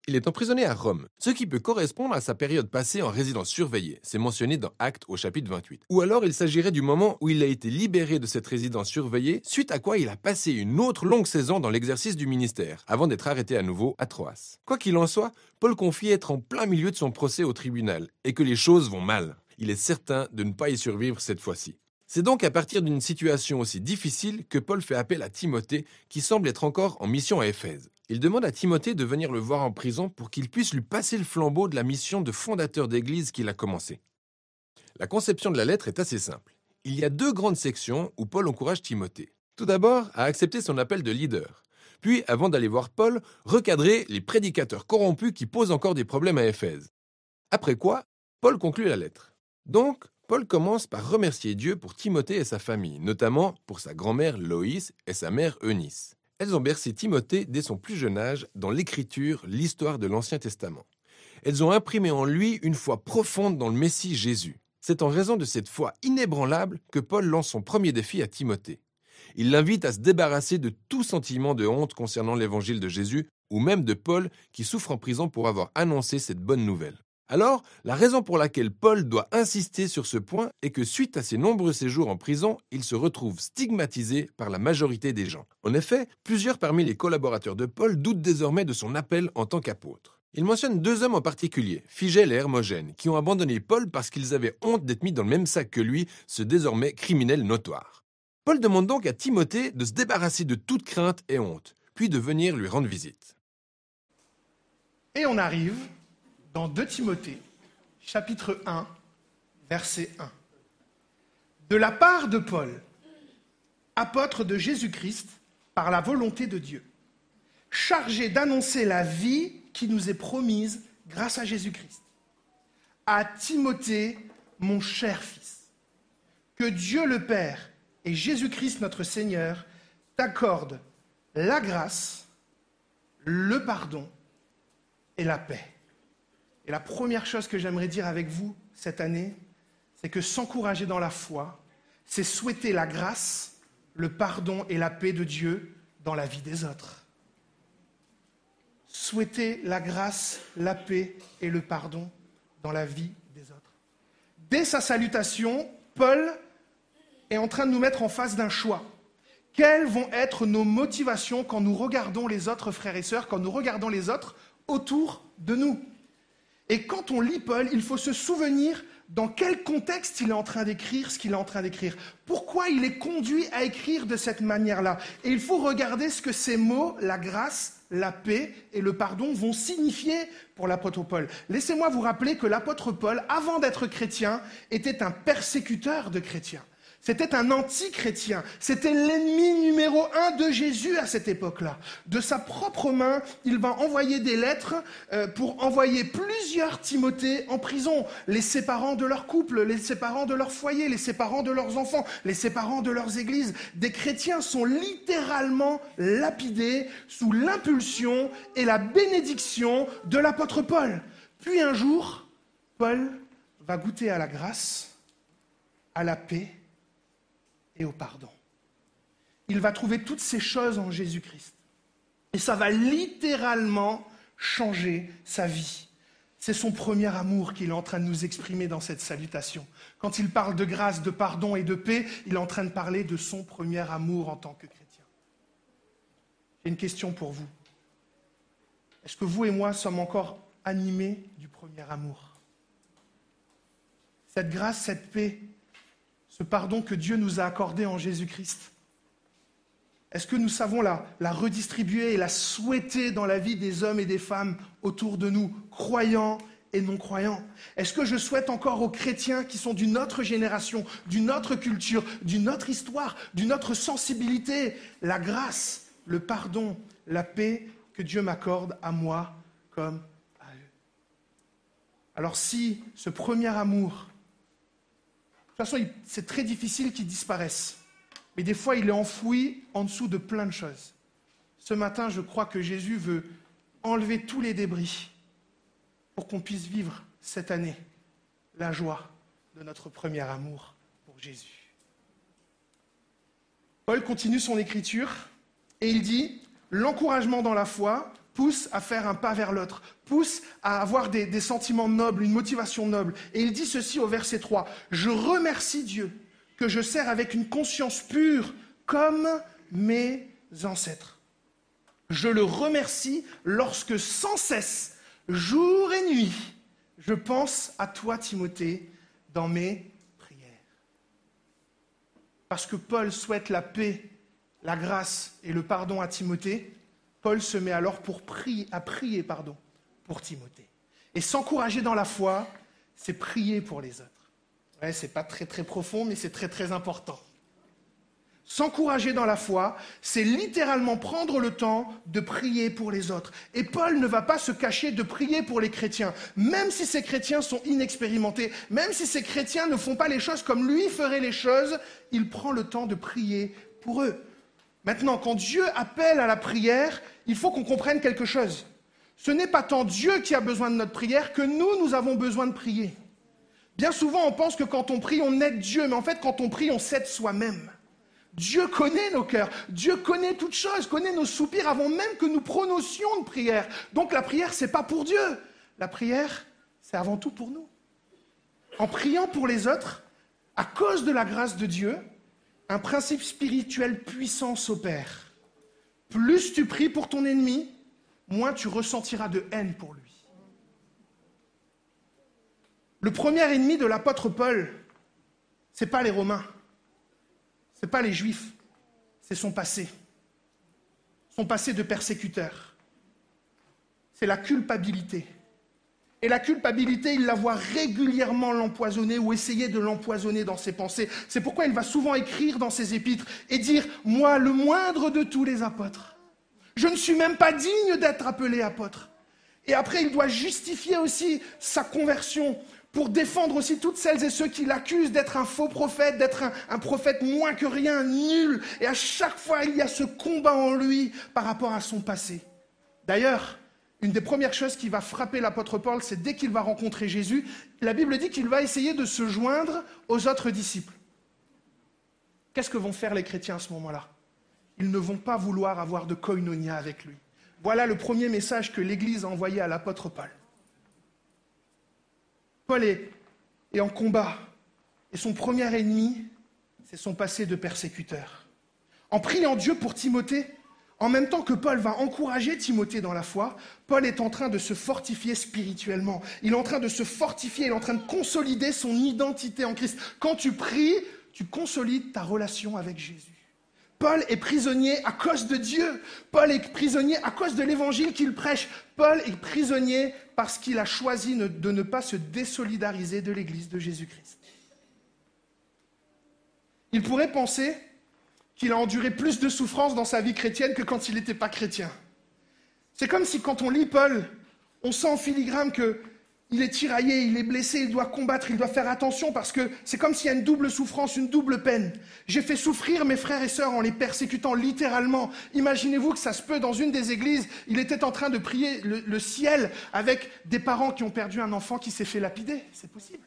Il est emprisonné à Rome, ce qui peut correspondre à sa période passée en résidence surveillée, c'est mentionné dans Actes au chapitre 28. Ou alors il s'agirait du moment où il a été libéré de cette résidence surveillée, suite à quoi il a passé une autre longue saison dans l'exercice du ministère, avant d'être arrêté à nouveau à Troas. Quoi qu'il en soit, Paul confie être en plein milieu de son procès au tribunal, et que les choses vont mal. Il est certain de ne pas y survivre cette fois-ci. C'est donc à partir d'une situation aussi difficile que Paul fait appel à Timothée, qui semble être encore en mission à Éphèse. Il demande à Timothée de venir le voir en prison pour qu'il puisse lui passer le flambeau de la mission de fondateur d'église qu'il a commencée. La conception de la lettre est assez simple. Il y a 2 grandes sections où Paul encourage Timothée. Tout d'abord, à accepter son appel de leader. Puis, avant d'aller voir Paul, recadrer les prédicateurs corrompus qui posent encore des problèmes à Éphèse. Après quoi, Paul conclut la lettre. Donc, Paul commence par remercier Dieu pour Timothée et sa famille, notamment pour sa grand-mère Loïs et sa mère Eunice. Elles ont bercé Timothée dès son plus jeune âge dans l'écriture, l'histoire de l'Ancien Testament. Elles ont imprimé en lui une foi profonde dans le Messie Jésus. C'est en raison de cette foi inébranlable que Paul lance son premier défi à Timothée. Il l'invite à se débarrasser de tout sentiment de honte concernant l'évangile de Jésus, ou même de Paul qui souffre en prison pour avoir annoncé cette bonne nouvelle. Alors, la raison pour laquelle Paul doit insister sur ce point est que suite à ses nombreux séjours en prison, il se retrouve stigmatisé par la majorité des gens. En effet, plusieurs parmi les collaborateurs de Paul doutent désormais de son appel en tant qu'apôtre. Il mentionne 2 hommes en particulier, Phygel et Hermogène, qui ont abandonné Paul parce qu'ils avaient honte d'être mis dans le même sac que lui, ce désormais criminel notoire. Paul demande donc à Timothée de se débarrasser de toute crainte et honte, puis de venir lui rendre visite. Et on arrive dans 2 Timothée, chapitre 1, verset 1. De la part de Paul, apôtre de Jésus-Christ, par la volonté de Dieu, chargé d'annoncer la vie qui nous est promise grâce à Jésus-Christ. À Timothée, mon cher fils, que Dieu le Père et Jésus-Christ notre Seigneur t'accordent la grâce, le pardon et la paix. Et la première chose que j'aimerais dire avec vous cette année, c'est que s'encourager dans la foi, c'est souhaiter la grâce, le pardon et la paix de Dieu dans la vie des autres. Souhaiter la grâce, la paix et le pardon dans la vie des autres. Dès sa salutation, Paul est en train de nous mettre en face d'un choix. Quelles vont être nos motivations quand nous regardons les autres frères et sœurs, quand nous regardons les autres autour de nous ? Et quand on lit Paul, il faut se souvenir dans quel contexte il est en train d'écrire ce qu'il est en train d'écrire. Pourquoi il est conduit à écrire de cette manière-là. Et il faut regarder ce que ces mots, la grâce, la paix et le pardon, vont signifier pour l'apôtre Paul. Laissez-moi vous rappeler que l'apôtre Paul, avant d'être chrétien, était un persécuteur de chrétiens. C'était un anti-chrétien. C'était l'ennemi numéro 1 de Jésus à cette époque-là. De sa propre main, il va envoyer des lettres pour envoyer plusieurs Timothées en prison, les séparant de leur couple, les séparant de leur foyer, les séparant de leurs enfants, les séparant de leurs églises. Des chrétiens sont littéralement lapidés sous l'impulsion et la bénédiction de l'apôtre Paul. Puis un jour, Paul va goûter à la grâce, à la paix et au pardon. Il va trouver toutes ces choses en Jésus-Christ. Et ça va littéralement changer sa vie. C'est son premier amour qu'il est en train de nous exprimer dans cette salutation. Quand il parle de grâce, de pardon et de paix, il est en train de parler de son premier amour en tant que chrétien. J'ai une question pour vous. Est-ce que vous et moi sommes encore animés du premier amour ? Cette grâce, cette paix, ce pardon que Dieu nous a accordé en Jésus-Christ, est-ce que nous savons la redistribuer et la souhaiter dans la vie des hommes et des femmes autour de nous, croyants et non-croyants ? Est-ce que je souhaite encore aux chrétiens qui sont d'une autre génération, d'une autre culture, d'une autre histoire, d'une autre sensibilité, la grâce, le pardon, la paix que Dieu m'accorde à moi comme à eux ? Alors si ce premier amour, de toute façon, c'est très difficile qu'il disparaisse. Mais des fois, il est enfoui en dessous de plein de choses. Ce matin, je crois que Jésus veut enlever tous les débris pour qu'on puisse vivre cette année la joie de notre premier amour pour Jésus. Paul continue son écriture et il dit « L'encouragement dans la foi, pousse à faire un pas vers l'autre, pousse à avoir des sentiments nobles, une motivation noble. Et il dit ceci au verset 3, « Je remercie Dieu que je sers avec une conscience pure comme mes ancêtres. Je le remercie lorsque sans cesse, jour et nuit, je pense à toi, Timothée, dans mes prières. » Parce que Paul souhaite la paix, la grâce et le pardon à Timothée, Paul se met alors à prier pour Timothée. Et s'encourager dans la foi, c'est prier pour les autres. Ouais, c'est pas très très profond, mais c'est très très important. S'encourager dans la foi, c'est littéralement prendre le temps de prier pour les autres. Et Paul ne va pas se cacher de prier pour les chrétiens, même si ces chrétiens sont inexpérimentés, même si ces chrétiens ne font pas les choses comme lui ferait les choses, il prend le temps de prier pour eux. Maintenant, quand Dieu appelle à la prière, il faut qu'on comprenne quelque chose. Ce n'est pas tant Dieu qui a besoin de notre prière que nous avons besoin de prier. Bien souvent, on pense que quand on prie, on aide Dieu, mais en fait, quand on prie, on s'aide soi-même. Dieu connaît nos cœurs, Dieu connaît toutes choses, connaît nos soupirs avant même que nous prononcions de prière. Donc la prière, ce n'est pas pour Dieu. La prière, c'est avant tout pour nous. En priant pour les autres, à cause de la grâce de Dieu, un principe spirituel puissant s'opère. Plus tu pries pour ton ennemi, moins tu ressentiras de haine pour lui. Le premier ennemi de l'apôtre Paul, ce n'est pas les Romains. Ce n'est pas les Juifs, c'est son passé de persécuteur. C'est la culpabilité. Et la culpabilité, il la voit régulièrement l'empoisonner ou essayer de l'empoisonner dans ses pensées. C'est pourquoi il va souvent écrire dans ses épîtres et dire « Moi, le moindre de tous les apôtres, je ne suis même pas digne d'être appelé apôtre. » Et après, il doit justifier aussi sa conversion pour défendre aussi toutes celles et ceux qui l'accusent d'être un faux prophète, d'être un prophète moins que rien, nul. Et à chaque fois, il y a ce combat en lui par rapport à son passé. D'ailleurs, une des premières choses qui va frapper l'apôtre Paul, c'est dès qu'il va rencontrer Jésus, la Bible dit qu'il va essayer de se joindre aux autres disciples. Qu'est-ce que vont faire les chrétiens à ce moment-là? Ils ne vont pas vouloir avoir de koinonia avec lui. Voilà le premier message que l'Église a envoyé à l'apôtre Paul. Paul est en combat, et son premier ennemi, c'est son passé de persécuteur. En priant Dieu pour Timothée, en même temps que Paul va encourager Timothée dans la foi, Paul est en train de se fortifier spirituellement. Il est en train de se fortifier, il est en train de consolider son identité en Christ. Quand tu pries, tu consolides ta relation avec Jésus. Paul est prisonnier à cause de Dieu. Paul est prisonnier à cause de l'évangile qu'il prêche. Paul est prisonnier parce qu'il a choisi de ne pas se désolidariser de l'Église de Jésus-Christ. Il pourrait penser qu'il a enduré plus de souffrances dans sa vie chrétienne que quand il n'était pas chrétien. C'est comme si quand on lit Paul, on sent en filigrane qu'il est tiraillé, il est blessé, il doit combattre, il doit faire attention parce que c'est comme s'il y a une double souffrance, une double peine. J'ai fait souffrir mes frères et sœurs en les persécutant littéralement. Imaginez-vous que ça se peut dans une des églises, il était en train de prier le ciel avec des parents qui ont perdu un enfant qui s'est fait lapider. C'est possible.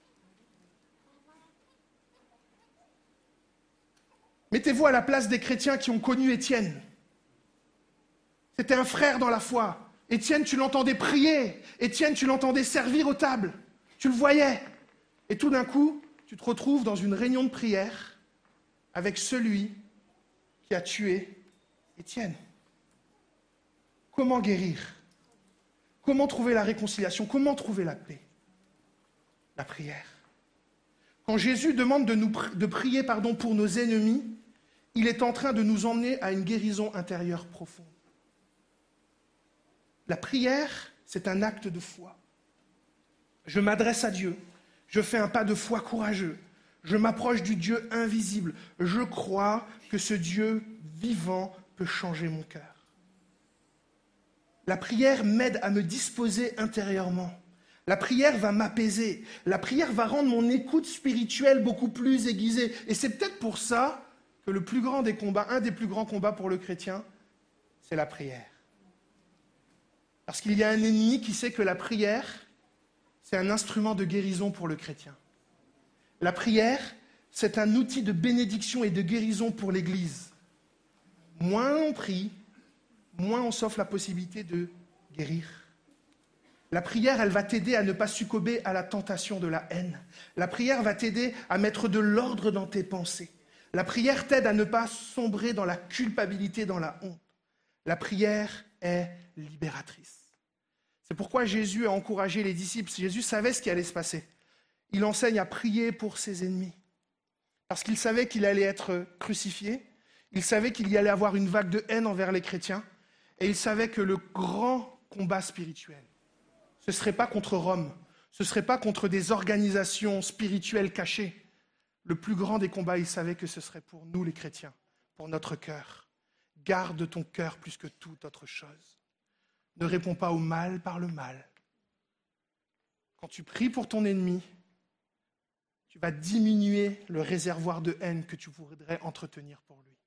Mettez-vous à la place des chrétiens qui ont connu Étienne. C'était un frère dans la foi. Étienne, tu l'entendais prier. Étienne, tu l'entendais servir aux tables. Tu le voyais. Et tout d'un coup, tu te retrouves dans une réunion de prière avec celui qui a tué Étienne. Comment guérir? Comment trouver la réconciliation? Comment trouver la paix? La prière. Quand Jésus demande de prier pour nos ennemis, il est en train de nous emmener à une guérison intérieure profonde. La prière, c'est un acte de foi. Je m'adresse à Dieu, je fais un pas de foi courageux, je m'approche du Dieu invisible, je crois que ce Dieu vivant peut changer mon cœur. La prière m'aide à me disposer intérieurement. La prière va m'apaiser. La prière va rendre mon écoute spirituelle beaucoup plus aiguisée. Et c'est peut-être pour ça que le plus grand des combats, un des plus grands combats pour le chrétien, c'est la prière. Parce qu'il y a un ennemi qui sait que la prière, c'est un instrument de guérison pour le chrétien. La prière, c'est un outil de bénédiction et de guérison pour l'Église. Moins on prie, moins on s'offre la possibilité de guérir. La prière, elle va t'aider à ne pas succomber à la tentation de la haine. La prière va t'aider à mettre de l'ordre dans tes pensées. La prière t'aide à ne pas sombrer dans la culpabilité, dans la honte. La prière est libératrice. C'est pourquoi Jésus a encouragé les disciples. Jésus savait ce qui allait se passer. Il enseigne à prier pour ses ennemis. Parce qu'il savait qu'il allait être crucifié. Il savait qu'il y allait avoir une vague de haine envers les chrétiens. Et il savait que le grand combat spirituel, ce ne serait pas contre Rome. Ce ne serait pas contre des organisations spirituelles cachées. Le plus grand des combats, il savait que ce serait pour nous les chrétiens, pour notre cœur. Garde ton cœur plus que toute autre chose. Ne réponds pas au mal par le mal. Quand tu pries pour ton ennemi, tu vas diminuer le réservoir de haine que tu voudrais entretenir pour lui.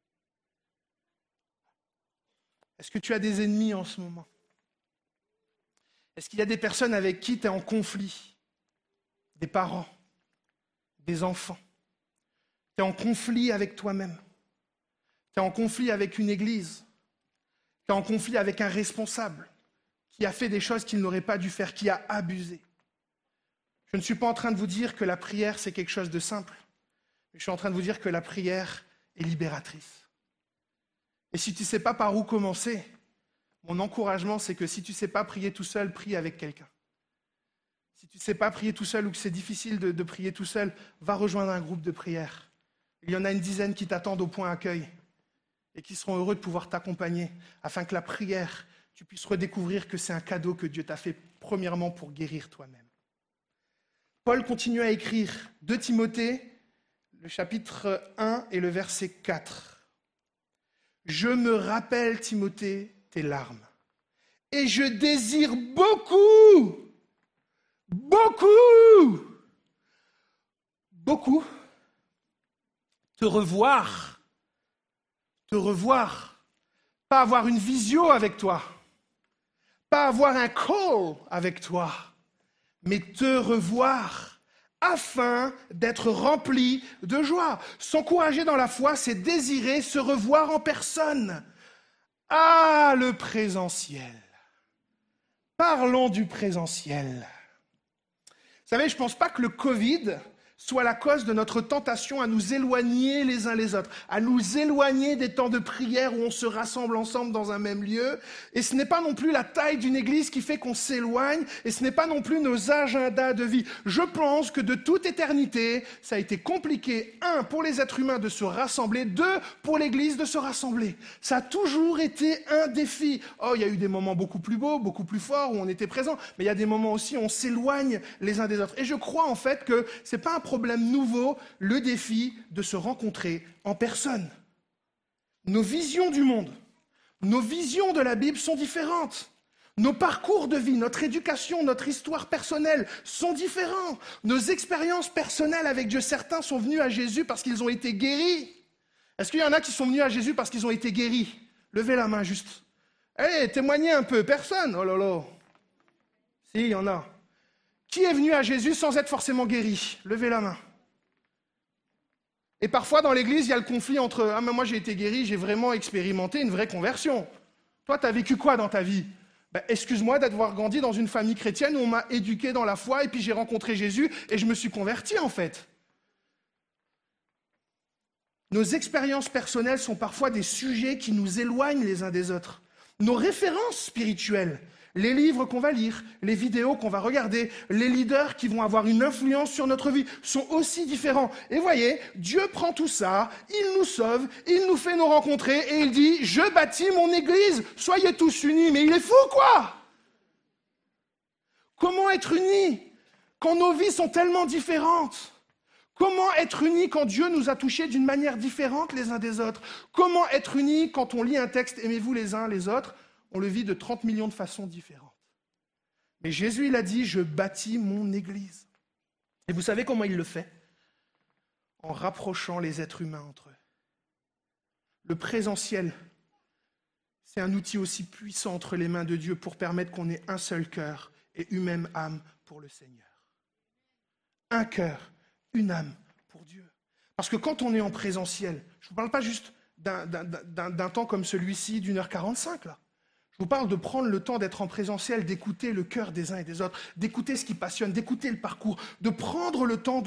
Est-ce que tu as des ennemis en ce moment ? Est-ce qu'il y a des personnes avec qui tu es en conflit ? Des parents, des enfants. Tu es en conflit avec toi-même. Tu es en conflit avec une église. Tu es en conflit avec un responsable qui a fait des choses qu'il n'aurait pas dû faire, qui a abusé. Je ne suis pas en train de vous dire que la prière, c'est quelque chose de simple. Mais je suis en train de vous dire que la prière est libératrice. Et si tu ne sais pas par où commencer, mon encouragement, c'est que si tu ne sais pas prier tout seul, prie avec quelqu'un. Si tu ne sais pas prier tout seul ou que c'est difficile de prier tout seul, va rejoindre un groupe de prière. Il y en a une dizaine qui t'attendent au point accueil et qui seront heureux de pouvoir t'accompagner afin que la prière, tu puisses redécouvrir que c'est un cadeau que Dieu t'a fait premièrement pour guérir toi-même. Paul continue à écrire 2 Timothée, le chapitre 1 et le verset 4. « Je me rappelle, Timothée, tes larmes, et je désire beaucoup te revoir, pas avoir une visio avec toi, pas avoir un call avec toi, mais te revoir afin d'être rempli de joie. S'encourager dans la foi, c'est désirer se revoir en personne. Ah, le présentiel. Parlons du présentiel. Vous savez, je ne pense pas que le Covid soit la cause de notre tentation à nous éloigner les uns les autres, à nous éloigner des temps de prière où on se rassemble ensemble dans un même lieu. Et ce n'est pas non plus la taille d'une église qui fait qu'on s'éloigne, et ce n'est pas non plus nos agendas de vie. Je pense que de toute éternité, ça a été compliqué, 1, pour les êtres humains de se rassembler, 2, pour l'église de se rassembler. Ça a toujours été un défi. Oh, il y a eu des moments beaucoup plus beaux, beaucoup plus forts, où on était présents, mais il y a des moments aussi où on s'éloigne les uns des autres. Et je crois en fait que ce n'est pas un problème nouveau, le défi de se rencontrer en personne. Nos visions du monde, nos visions de la Bible sont différentes. Nos parcours de vie, notre éducation, notre histoire personnelle sont différents. Nos expériences personnelles avec Dieu, certains sont venus à Jésus parce qu'ils ont été guéris. Est-ce qu'il y en a qui sont venus à Jésus parce qu'ils ont été guéris ? Levez la main juste. Allez, témoignez un peu. Personne ? Oh là là. Si, il y en a. Qui est venu à Jésus sans être forcément guéri ? Levez la main. Et parfois, dans l'église, il y a le conflit entre « Ah, mais moi, j'ai été guéri, j'ai vraiment expérimenté une vraie conversion. » Toi, tu as vécu quoi dans ta vie ? Excuse-moi d'avoir grandi dans une famille chrétienne où on m'a éduqué dans la foi et puis j'ai rencontré Jésus et je me suis converti, en fait. Nos expériences personnelles sont parfois des sujets qui nous éloignent les uns des autres. Nos références spirituelles, les livres qu'on va lire, les vidéos qu'on va regarder, les leaders qui vont avoir une influence sur notre vie sont aussi différents. Et vous voyez, Dieu prend tout ça, il nous sauve, il nous fait nous rencontrer et il dit « Je bâtis mon église, soyez tous unis ». Mais il est fou, quoi ? Comment être unis quand nos vies sont tellement différentes ? Comment être unis quand Dieu nous a touchés d'une manière différente les uns des autres ? Comment être unis quand on lit un texte « Aimez-vous les uns les autres » ? On le vit de 30 millions de façons différentes. Mais Jésus, il a dit, je bâtis mon église. Et vous savez comment il le fait ? En rapprochant les êtres humains entre eux. Le présentiel, c'est un outil aussi puissant entre les mains de Dieu pour permettre qu'on ait un seul cœur et une même âme pour le Seigneur. Un cœur, une âme pour Dieu. Parce que quand on est en présentiel, je ne vous parle pas juste d'un temps comme celui-ci, d'1h45, là. Je vous parle de prendre le temps d'être en présentiel, d'écouter le cœur des uns et des autres, d'écouter ce qui passionne, d'écouter le parcours, de prendre le temps.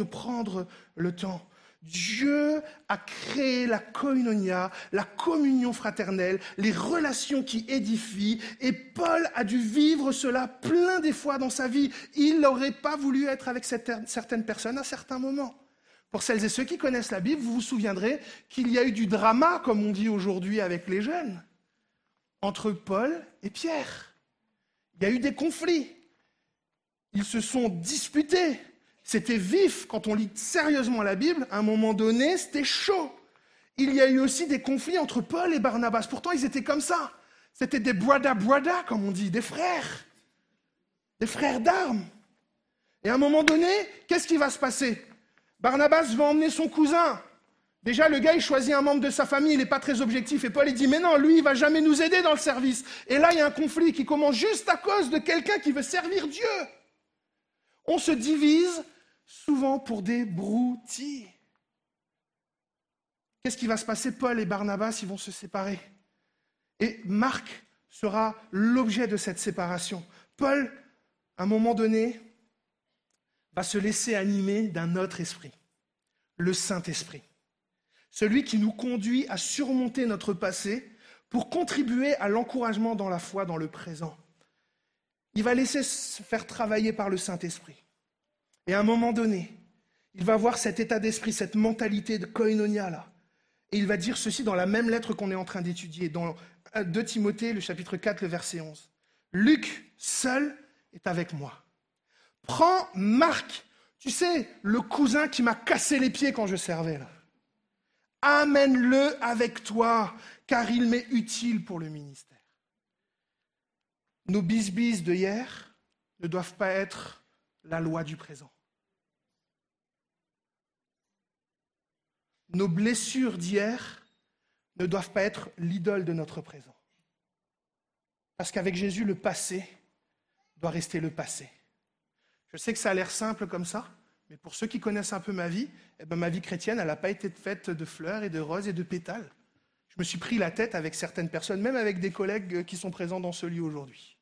Dieu a créé la koinonia, la communion fraternelle, les relations qui édifient, et Paul a dû vivre cela plein des fois dans sa vie. Il n'aurait pas voulu être avec certaines personnes à certains moments. Pour celles et ceux qui connaissent la Bible, vous vous souviendrez qu'il y a eu du drama, comme on dit aujourd'hui avec les jeunes, entre Paul et Pierre. Il y a eu des conflits. Ils se sont disputés. C'était vif. Quand on lit sérieusement la Bible, à un moment donné, c'était chaud. Il y a eu aussi des conflits entre Paul et Barnabas. Pourtant, ils étaient comme ça. C'était des brada, comme on dit, des frères d'armes. Et à un moment donné, qu'est-ce qui va se passer? Barnabas va emmener son cousin. Déjà, le gars, il choisit un membre de sa famille, il n'est pas très objectif. Et Paul, il dit, mais non, lui, il ne va jamais nous aider dans le service. Et là, il y a un conflit qui commence juste à cause de quelqu'un qui veut servir Dieu. On se divise souvent pour des broutilles. Qu'est-ce qui va se passer? Paul et Barnabas, ils vont se séparer. Et Marc sera l'objet de cette séparation. Paul, à un moment donné, va se laisser animer d'un autre esprit, le Saint-Esprit. Celui qui nous conduit à surmonter notre passé pour contribuer à l'encouragement dans la foi, dans le présent. Il va laisser se faire travailler par le Saint-Esprit. Et à un moment donné, il va avoir cet état d'esprit, cette mentalité de koinonia là. Et il va dire ceci dans la même lettre qu'on est en train d'étudier, dans 2 Timothée, le chapitre 4, le verset 11. Luc, seul, est avec moi. Prends Marc, tu sais, le cousin qui m'a cassé les pieds quand je servais là. Amène-le avec toi, car il m'est utile pour le ministère. Nos bisbis de hier ne doivent pas être la loi du présent. Nos blessures d'hier ne doivent pas être l'idole de notre présent. Parce qu'avec Jésus, le passé doit rester le passé. Je sais que ça a l'air simple comme ça, mais pour ceux qui connaissent un peu ma vie, ma vie chrétienne, elle n'a pas été faite de fleurs et de roses et de pétales. Je me suis pris la tête avec certaines personnes, même avec des collègues qui sont présents dans ce lieu aujourd'hui.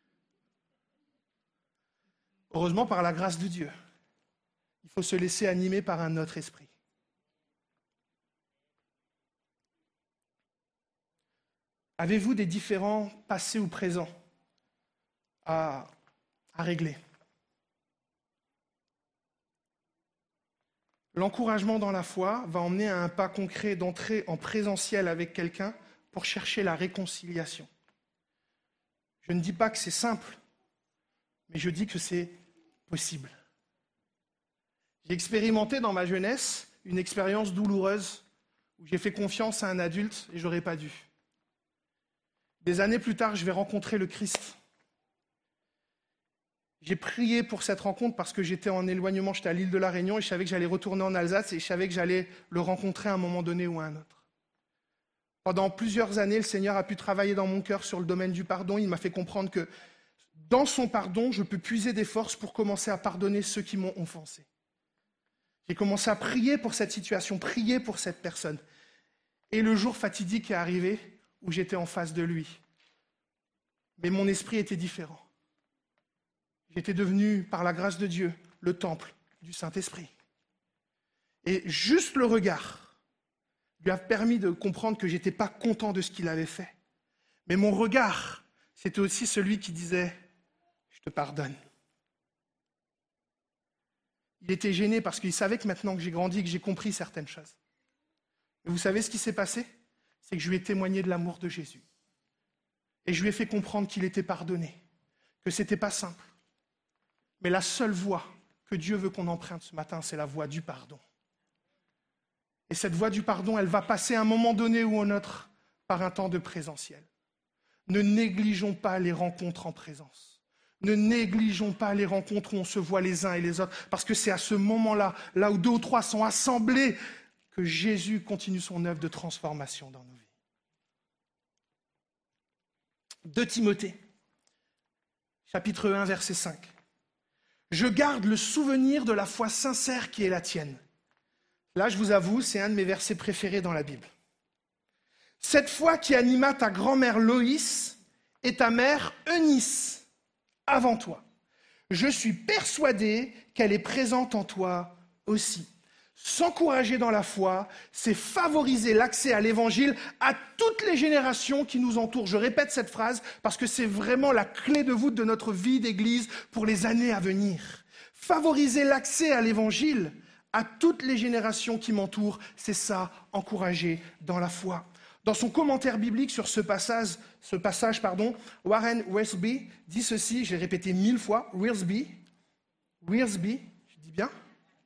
Heureusement, par la grâce de Dieu, il faut se laisser animer par un autre esprit. Avez-vous des différends passés ou présents à régler? L'encouragement dans la foi va emmener à un pas concret d'entrer en présentiel avec quelqu'un pour chercher la réconciliation. Je ne dis pas que c'est simple, mais je dis que c'est possible. J'ai expérimenté dans ma jeunesse une expérience douloureuse où j'ai fait confiance à un adulte et je n'aurais pas dû. Des années plus tard, je vais rencontrer le Christ. J'ai prié pour cette rencontre parce que j'étais en éloignement, j'étais à l'île de la Réunion et je savais que j'allais retourner en Alsace et je savais que j'allais le rencontrer à un moment donné ou à un autre. Pendant plusieurs années, le Seigneur a pu travailler dans mon cœur sur le domaine du pardon. Il m'a fait comprendre que dans son pardon, je peux puiser des forces pour commencer à pardonner ceux qui m'ont offensé. J'ai commencé à prier pour cette situation, prier pour cette personne. Et le jour fatidique est arrivé où j'étais en face de lui. Mais mon esprit était différent. J'étais devenu, par la grâce de Dieu, le temple du Saint-Esprit. Et juste le regard lui a permis de comprendre que je n'étais pas content de ce qu'il avait fait. Mais mon regard, c'était aussi celui qui disait « Je te pardonne ». Il était gêné parce qu'il savait que maintenant que j'ai grandi, que j'ai compris certaines choses. Et vous savez ce qui s'est passé? C'est que je lui ai témoigné de l'amour de Jésus. Et je lui ai fait comprendre qu'il était pardonné, que ce n'était pas simple. Mais la seule voie que Dieu veut qu'on emprunte ce matin, c'est la voie du pardon. Et cette voie du pardon, elle va passer à un moment donné ou un autre par un temps de présentiel. Ne négligeons pas les rencontres en présence. Ne négligeons pas les rencontres où on se voit les uns et les autres, parce que c'est à ce moment-là, là où 2 ou 3 sont assemblés, que Jésus continue son œuvre de transformation dans nos vies. 2 Timothée, chapitre 1, verset 5. Je garde le souvenir de la foi sincère qui est la tienne. Là, je vous avoue, c'est un de mes versets préférés dans la Bible. Cette foi qui anima ta grand-mère Loïs et ta mère Eunice avant toi. Je suis persuadé qu'elle est présente en toi aussi. S'encourager dans la foi, c'est favoriser l'accès à l'évangile à toutes les générations qui nous entourent. Je répète cette phrase parce que c'est vraiment la clé de voûte de notre vie d'église pour les années à venir. Favoriser l'accès à l'évangile à toutes les générations qui m'entourent, c'est ça, encourager dans la foi. Dans son commentaire biblique sur ce passage, Warren Wiersbe dit ceci, je l'ai répété 1000 fois, Wiersbe, je dis bien.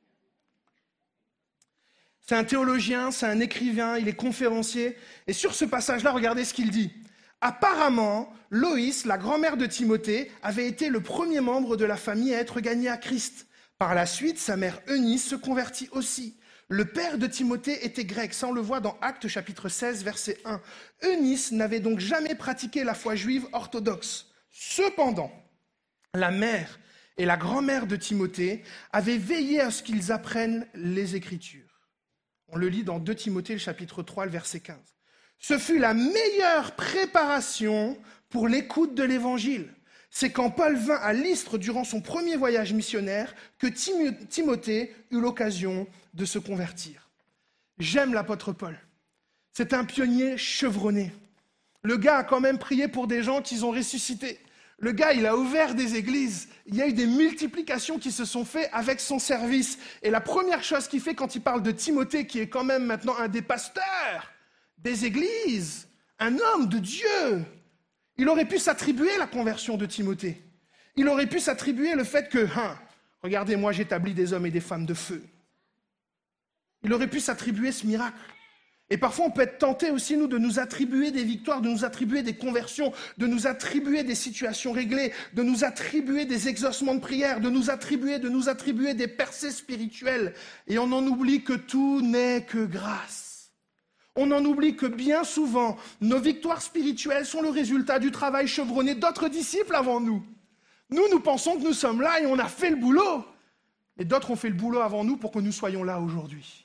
C'est un théologien, c'est un écrivain, il est conférencier. Et sur ce passage-là, regardez ce qu'il dit. Apparemment, Loïs, la grand-mère de Timothée, avait été le premier membre de la famille à être gagné à Christ. Par la suite, sa mère Eunice se convertit aussi. Le père de Timothée était grec, ça on le voit dans Actes chapitre 16, verset 1. Eunice n'avait donc jamais pratiqué la foi juive orthodoxe. Cependant, la mère et la grand-mère de Timothée avaient veillé à ce qu'ils apprennent les Écritures. On le lit dans 2 Timothée, le chapitre 3, le verset 15. Ce fut la meilleure préparation pour l'écoute de l'Évangile. C'est quand Paul vint à Lystre durant son premier voyage missionnaire que Timothée eut l'occasion de se convertir. J'aime l'apôtre Paul. C'est un pionnier chevronné. Le gars a quand même prié pour des gens qu'ils ont ressuscités. Le gars, il a ouvert des églises. Il y a eu des multiplications qui se sont faites avec son service. Et la première chose qu'il fait quand il parle de Timothée, qui est quand même maintenant un des pasteurs des églises, un homme de Dieu, il aurait pu s'attribuer la conversion de Timothée. Il aurait pu s'attribuer le fait que, regardez, moi j'établis des hommes et des femmes de feu. Il aurait pu s'attribuer ce miracle. Et parfois, on peut être tenté aussi, nous, de nous attribuer des victoires, de nous attribuer des conversions, de nous attribuer des situations réglées, de nous attribuer des exaucements de prière, de nous attribuer des percées spirituelles. Et on en oublie que tout n'est que grâce. On en oublie que bien souvent, nos victoires spirituelles sont le résultat du travail chevronné d'autres disciples avant nous. Nous pensons que nous sommes là et on a fait le boulot. Et d'autres ont fait le boulot avant nous pour que nous soyons là aujourd'hui.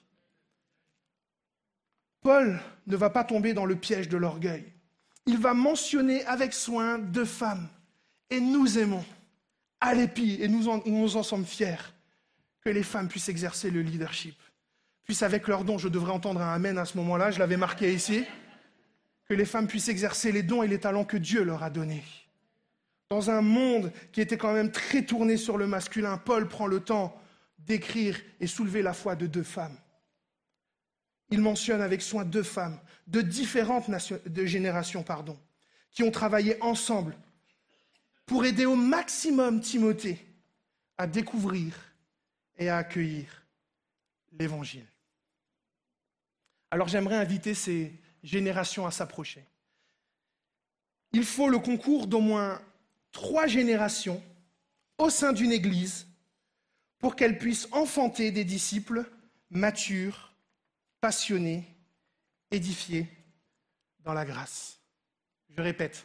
Paul ne va pas tomber dans le piège de l'orgueil. Il va mentionner avec soin 2 femmes. Et nous aimons, à l'épi, et nous en sommes fiers, que les femmes puissent exercer le leadership. Puissent avec leurs dons, je devrais entendre un amen à ce moment-là, je l'avais marqué ici, que les femmes puissent exercer les dons et les talents que Dieu leur a donnés. Dans un monde qui était quand même très tourné sur le masculin, Paul prend le temps d'écrire et soulever la foi de 2 femmes. Il mentionne avec soin 2 femmes de différentes générations, qui ont travaillé ensemble pour aider au maximum Timothée à découvrir et à accueillir l'Évangile. Alors j'aimerais inviter ces générations à s'approcher. Il faut le concours d'au moins 3 générations au sein d'une église pour qu'elle puisse enfanter des disciples matures, passionnés, édifiés dans la grâce. Je répète.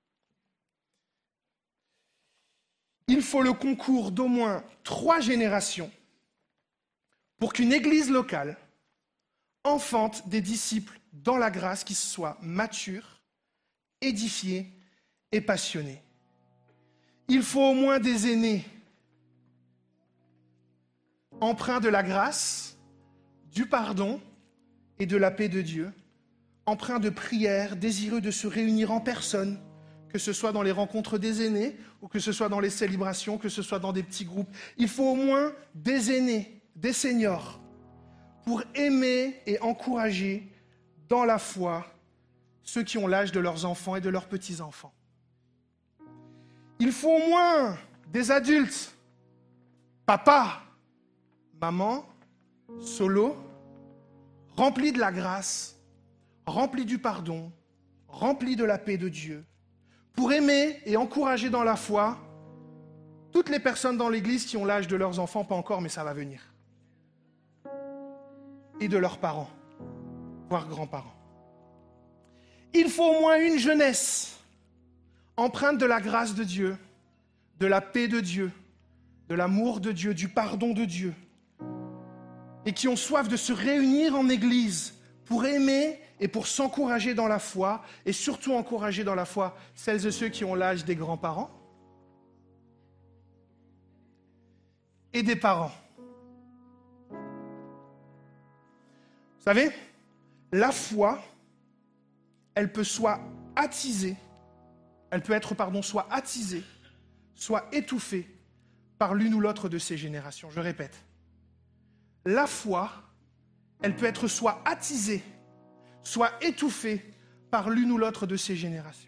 Il faut le concours d'au moins 3 générations pour qu'une église locale enfante des disciples dans la grâce qui soient matures, édifiés et passionnés. Il faut au moins des aînés empreints de la grâce, du pardon et de la paix de Dieu, empreints de prière, désireux de se réunir en personne, que ce soit dans les rencontres des aînés ou que ce soit dans les célébrations, que ce soit dans des petits groupes. Il faut au moins des aînés, des seniors, pour aimer et encourager dans la foi ceux qui ont l'âge de leurs enfants et de leurs petits-enfants. Il faut au moins des adultes, papa, maman, solo, remplis de la grâce, remplis du pardon, remplis de la paix de Dieu, pour aimer et encourager dans la foi toutes les personnes dans l'Église qui ont l'âge de leurs enfants, pas encore, mais ça va venir, et de leurs parents, voire grands-parents. Il faut au moins une jeunesse empreinte de la grâce de Dieu, de la paix de Dieu, de l'amour de Dieu, du pardon de Dieu, et qui ont soif de se réunir en Église pour aimer et pour s'encourager dans la foi, et surtout encourager dans la foi celles et ceux qui ont l'âge des grands-parents et des parents. Vous savez, la foi, elle peut soit attisée, soit attisée, soit étouffée par l'une ou l'autre de ces générations. Je répète, la foi, elle peut être soit attisée, soit étouffée par l'une ou l'autre de ces générations.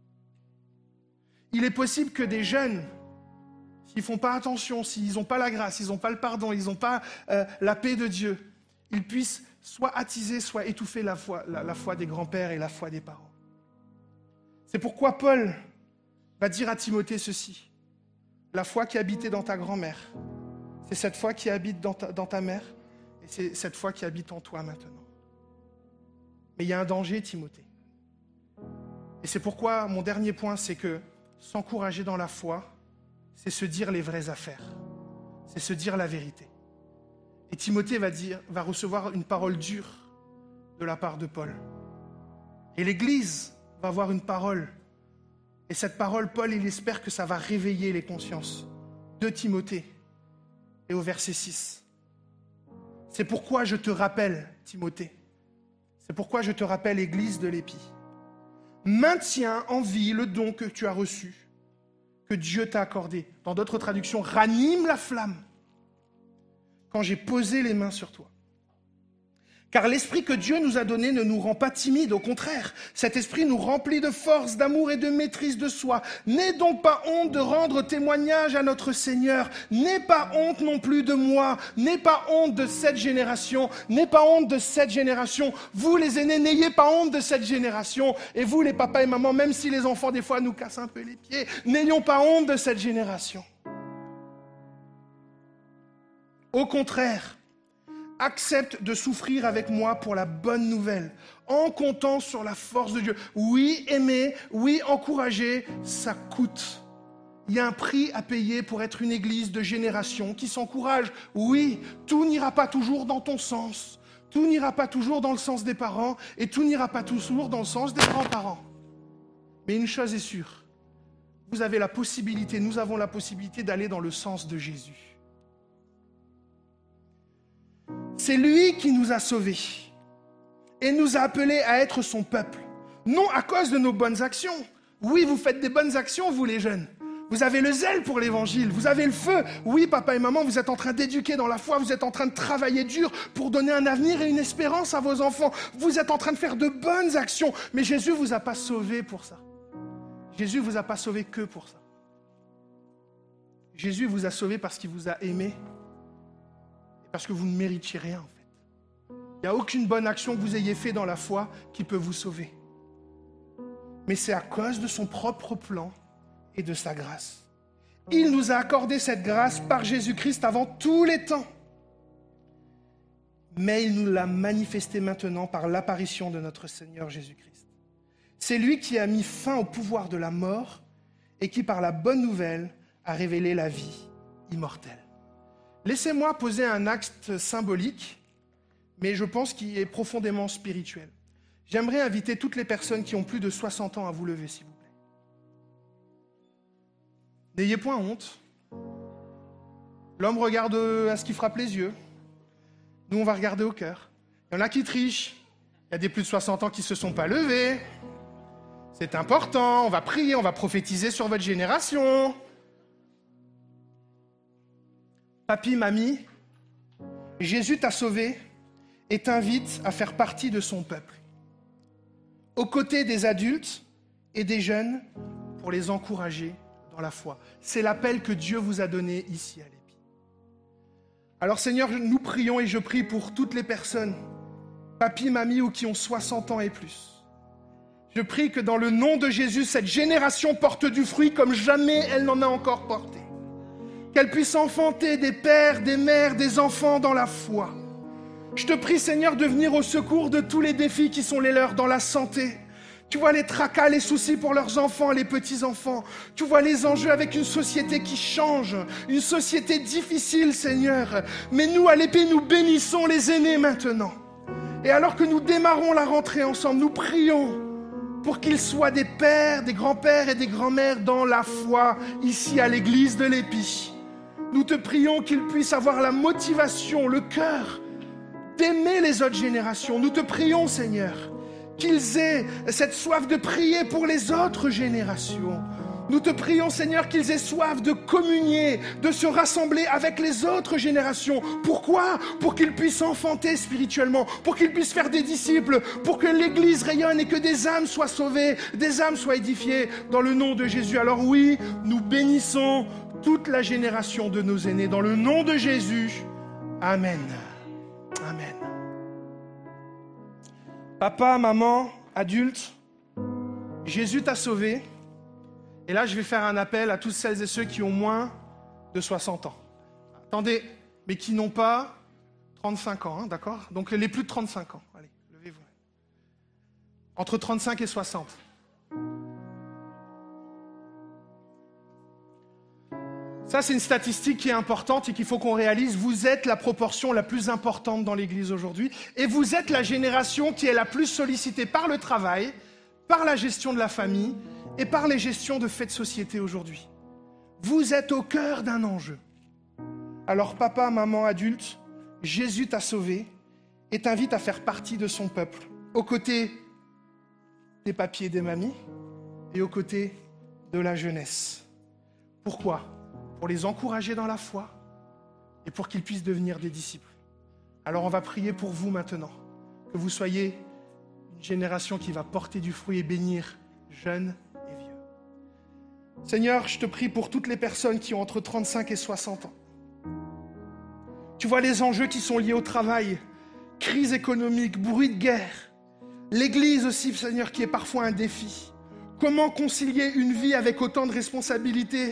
Il est possible que des jeunes, s'ils ne font pas attention, s'ils n'ont pas la grâce, s'ils n'ont pas le pardon, ils n'ont pas la paix de Dieu, ils puissent soit attiser, soit étouffer la foi des grands-pères et la foi des parents. C'est pourquoi Paul va dire à Timothée ceci. La foi qui habitait dans ta grand-mère, c'est cette foi qui habite dans ta mère, et c'est cette foi qui habite en toi maintenant. Mais il y a un danger, Timothée. Et c'est pourquoi mon dernier point, c'est que s'encourager dans la foi, c'est se dire les vraies affaires. C'est se dire la vérité. Et Timothée va recevoir une parole dure de la part de Paul. Et l'Église va avoir une parole. Et cette parole, Paul, il espère que ça va réveiller les consciences de Timothée. Et au verset 6. C'est pourquoi je te rappelle, Timothée. C'est pourquoi je te rappelle, Église de l'Épi. Maintiens en vie le don que tu as reçu, que Dieu t'a accordé. Dans d'autres traductions, ranime la flamme quand j'ai posé les mains sur toi. Car l'esprit que Dieu nous a donné ne nous rend pas timides, au contraire. Cet esprit nous remplit de force, d'amour et de maîtrise de soi. N'aie donc pas honte de rendre témoignage à notre Seigneur. N'aie pas honte non plus de moi. N'aie pas honte de cette génération. N'aie pas honte de cette génération. Vous les aînés, n'ayez pas honte de cette génération. Et vous les papas et mamans, même si les enfants des fois nous cassent un peu les pieds, n'ayons pas honte de cette génération. Au contraire, accepte de souffrir avec moi pour la bonne nouvelle, en comptant sur la force de Dieu. Oui, aimer, oui, encourager, ça coûte. Il y a un prix à payer pour être une église de génération qui s'encourage. Oui, tout n'ira pas toujours dans ton sens, tout n'ira pas toujours dans le sens des parents, et tout n'ira pas toujours dans le sens des grands-parents. Mais une chose est sûre, nous avons la possibilité d'aller dans le sens de Jésus. C'est lui qui nous a sauvés et nous a appelés à être son peuple. Non à cause de nos bonnes actions. Oui, vous faites des bonnes actions, vous les jeunes. Vous avez le zèle pour l'évangile, vous avez le feu. Oui, papa et maman, vous êtes en train d'éduquer dans la foi, vous êtes en train de travailler dur pour donner un avenir et une espérance à vos enfants. Vous êtes en train de faire de bonnes actions, mais Jésus ne vous a pas sauvés pour ça. Jésus ne vous a pas sauvés que pour ça. Jésus vous a sauvés parce qu'il vous a aimés. Parce que vous ne méritiez rien, en fait. Il n'y a aucune bonne action que vous ayez faite dans la foi qui peut vous sauver. Mais c'est à cause de son propre plan et de sa grâce. Il nous a accordé cette grâce par Jésus-Christ avant tous les temps. Mais il nous l'a manifestée maintenant par l'apparition de notre Seigneur Jésus-Christ. C'est lui qui a mis fin au pouvoir de la mort et qui, par la bonne nouvelle, a révélé la vie immortelle. Laissez-moi poser un acte symbolique, mais je pense qu'il est profondément spirituel. J'aimerais inviter toutes les personnes qui ont plus de 60 ans à vous lever, s'il vous plaît. N'ayez point honte. L'homme regarde à ce qui frappe les yeux. Nous, on va regarder au cœur. Il y en a qui trichent. Il y a des plus de 60 ans qui ne se sont pas levés. C'est important, on va prier, on va prophétiser sur votre génération. Papi, mamie, Jésus t'a sauvé et t'invite à faire partie de son peuple, aux côtés des adultes et des jeunes, pour les encourager dans la foi. C'est l'appel que Dieu vous a donné ici à l'Épi. Alors Seigneur, nous prions et je prie pour toutes les personnes, papi, mamie ou qui ont 60 ans et plus. Je prie que dans le nom de Jésus, cette génération porte du fruit comme jamais elle n'en a encore porté. Qu'elle puisse enfanter des pères, des mères, des enfants dans la foi. Je te prie, Seigneur, de venir au secours de tous les défis qui sont les leurs dans la santé. Tu vois les tracas, les soucis pour leurs enfants, les petits-enfants. Tu vois les enjeux avec une société qui change, une société difficile, Seigneur. Mais nous, à l'Épée, nous bénissons les aînés maintenant. Et alors que nous démarrons la rentrée ensemble, nous prions pour qu'ils soient des pères, des grands-pères et des grands-mères dans la foi, ici à l'église de l'Épi. Nous te prions qu'ils puissent avoir la motivation, le cœur d'aimer les autres générations. Nous te prions, Seigneur, qu'ils aient cette soif de prier pour les autres générations. Nous te prions, Seigneur, qu'ils aient soif de communier, de se rassembler avec les autres générations. Pourquoi ? Pour qu'ils puissent enfanter spirituellement, pour qu'ils puissent faire des disciples, pour que l'Église rayonne et que des âmes soient sauvées, des âmes soient édifiées dans le nom de Jésus. Alors oui, nous bénissons toute la génération de nos aînés dans le nom de Jésus. Amen. Amen. Papa, maman, adulte, Jésus t'a sauvé. Et là, je vais faire un appel à tous celles et ceux qui ont moins de 60 ans. Attendez, mais qui n'ont pas 35 ans, hein, d'accord ? Donc les plus de 35 ans. Allez, levez-vous. Entre 35 et 60. Ça, c'est une statistique qui est importante et qu'il faut qu'on réalise. Vous êtes la proportion la plus importante dans l'Église aujourd'hui. Et vous êtes la génération qui est la plus sollicitée par le travail, par la gestion de la famille, et par les gestions de faits de société aujourd'hui. Vous êtes au cœur d'un enjeu. Alors papa, maman, adulte, Jésus t'a sauvé et t'invite à faire partie de son peuple, aux côtés des papiers et des mamies et aux côtés de la jeunesse. Pourquoi ? Pour les encourager dans la foi et pour qu'ils puissent devenir des disciples. Alors on va prier pour vous maintenant, que vous soyez une génération qui va porter du fruit et bénir jeunes et vieux. Seigneur, je te prie pour toutes les personnes qui ont entre 35 et 60 ans. Tu vois les enjeux qui sont liés au travail, crise économique, bruit de guerre. L'Église aussi, Seigneur, qui est parfois un défi. Comment concilier une vie avec autant de responsabilités ?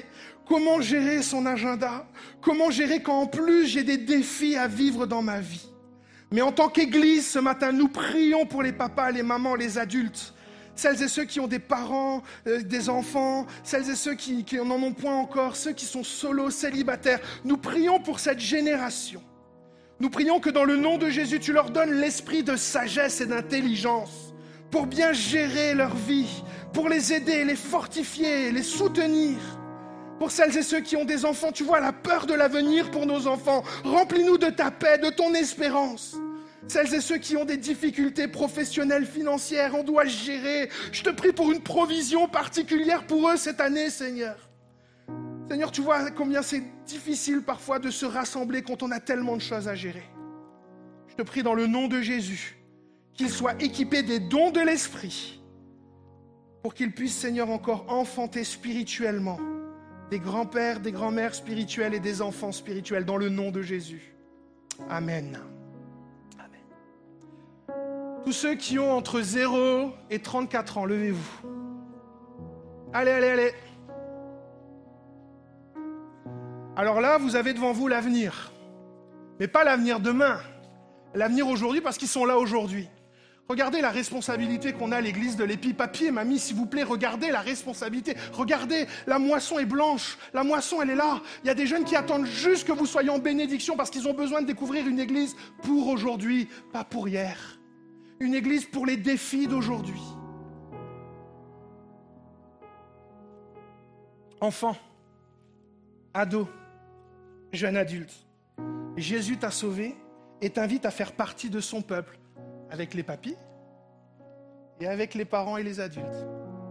Comment gérer son agenda ? Comment gérer quand en plus j'ai des défis à vivre dans ma vie ? Mais en tant qu'Église, ce matin, nous prions pour les papas, les mamans, les adultes, celles et ceux qui ont des parents, des enfants, celles et ceux qui n'en ont point encore, ceux qui sont solos, célibataires. Nous prions pour cette génération. Nous prions que dans le nom de Jésus, tu leur donnes l'esprit de sagesse et d'intelligence pour bien gérer leur vie, pour les aider, les fortifier, les soutenir. Pour celles et ceux qui ont des enfants, tu vois la peur de l'avenir pour nos enfants. Remplis-nous de ta paix, de ton espérance. Celles et ceux qui ont des difficultés professionnelles, financières, on doit gérer. Je te prie pour une provision particulière pour eux cette année, Seigneur. Seigneur, tu vois combien c'est difficile parfois de se rassembler quand on a tellement de choses à gérer. Je te prie dans le nom de Jésus, qu'ils soient équipés des dons de l'Esprit, pour qu'ils puissent, Seigneur, encore enfanter spirituellement des grands-pères, des grands-mères spirituels et des enfants spirituels, dans le nom de Jésus. Amen. Amen. Tous ceux qui ont entre 0 et 34 ans, levez-vous. Allez. Alors là, vous avez devant vous l'avenir. Mais pas l'avenir demain. L'avenir aujourd'hui, parce qu'ils sont là aujourd'hui. Regardez la responsabilité qu'on a à l'église de l'Épi. Papier, mamie, s'il vous plaît, regardez la responsabilité. Regardez, la moisson est blanche. La moisson, elle est là. Il y a des jeunes qui attendent juste que vous soyez en bénédiction parce qu'ils ont besoin de découvrir une église pour aujourd'hui, pas pour hier. Une église pour les défis d'aujourd'hui. Enfants, ados, jeunes adultes, Jésus t'a sauvé et t'invite à faire partie de son peuple. Avec les papis et avec les parents et les adultes.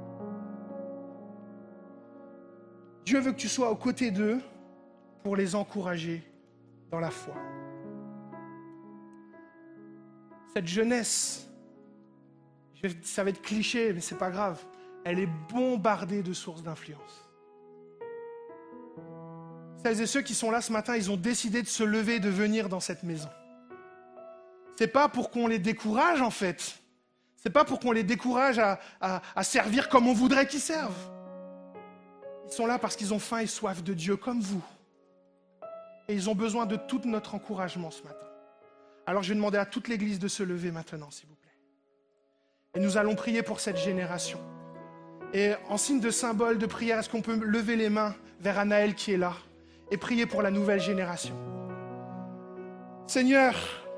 Dieu veut que tu sois aux côtés d'eux pour les encourager dans la foi. Cette jeunesse, ça va être cliché, mais c'est pas grave, elle est bombardée de sources d'influence. Celles et ceux qui sont là ce matin, ils ont décidé de se lever et de venir dans cette maison. C'est pas pour qu'on les décourage, en fait. C'est pas pour qu'on les décourage à servir comme on voudrait qu'ils servent. Ils sont là parce qu'ils ont faim et soif de Dieu, comme vous. Et ils ont besoin de tout notre encouragement ce matin. Alors je vais demander à toute l'Église de se lever maintenant, s'il vous plaît. Et nous allons prier pour cette génération. Et en signe de symbole, de prière, est-ce qu'on peut lever les mains vers Anaël qui est là et prier pour la nouvelle génération? Seigneur,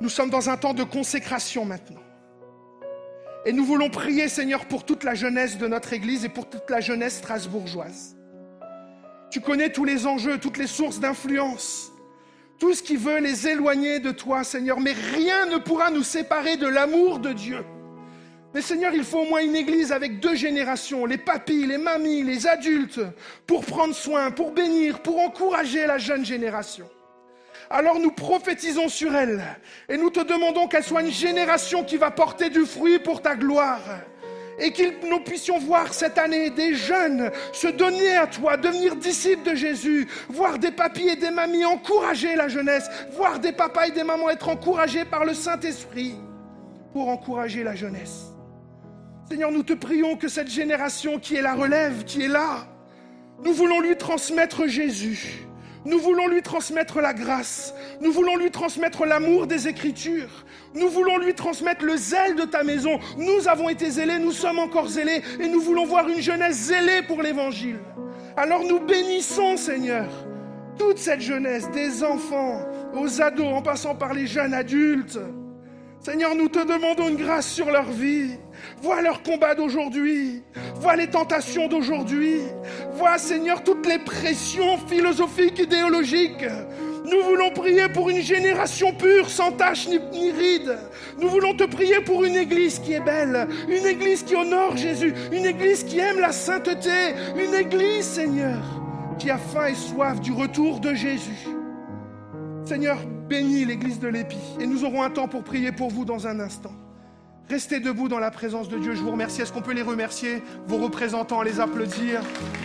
Nous sommes dans un temps de consécration maintenant. Et nous voulons prier, Seigneur, pour toute la jeunesse de notre Église et pour toute la jeunesse strasbourgeoise. Tu connais tous les enjeux, toutes les sources d'influence, tout ce qui veut les éloigner de toi, Seigneur. Mais rien ne pourra nous séparer de l'amour de Dieu. Mais Seigneur, il faut au moins une Église avec 2 générations, les papis, les mamies, les adultes, pour prendre soin, pour bénir, pour encourager la jeune génération. Alors nous prophétisons sur elle et nous te demandons qu'elle soit une génération qui va porter du fruit pour ta gloire. Et que nous puissions voir cette année des jeunes se donner à toi, devenir disciples de Jésus, voir des papis et des mamies encourager la jeunesse, voir des papas et des mamans être encouragés par le Saint-Esprit pour encourager la jeunesse. Seigneur, nous te prions que cette génération qui est la relève, qui est là, nous voulons lui transmettre Jésus. Nous voulons lui transmettre la grâce. Nous voulons lui transmettre l'amour des Écritures. Nous voulons lui transmettre le zèle de ta maison. Nous avons été zélés, nous sommes encore zélés et nous voulons voir une jeunesse zélée pour l'Évangile. Alors nous bénissons, Seigneur, toute cette jeunesse, des enfants aux ados, en passant par les jeunes adultes. Seigneur, nous te demandons une grâce sur leur vie. Vois leur combat d'aujourd'hui. Vois les tentations d'aujourd'hui. Vois, Seigneur, toutes les pressions philosophiques, idéologiques. Nous voulons prier pour une génération pure, sans tache ni ride. Nous voulons te prier pour une église qui est belle, une église qui honore Jésus, une église qui aime la sainteté, une église, Seigneur, qui a faim et soif du retour de Jésus. Seigneur, bénis l'église de l'Épi et nous aurons un temps pour prier pour vous dans un instant. Restez debout dans la présence de Dieu. Je vous remercie. Est-ce qu'on peut les remercier, vos représentants, les applaudir?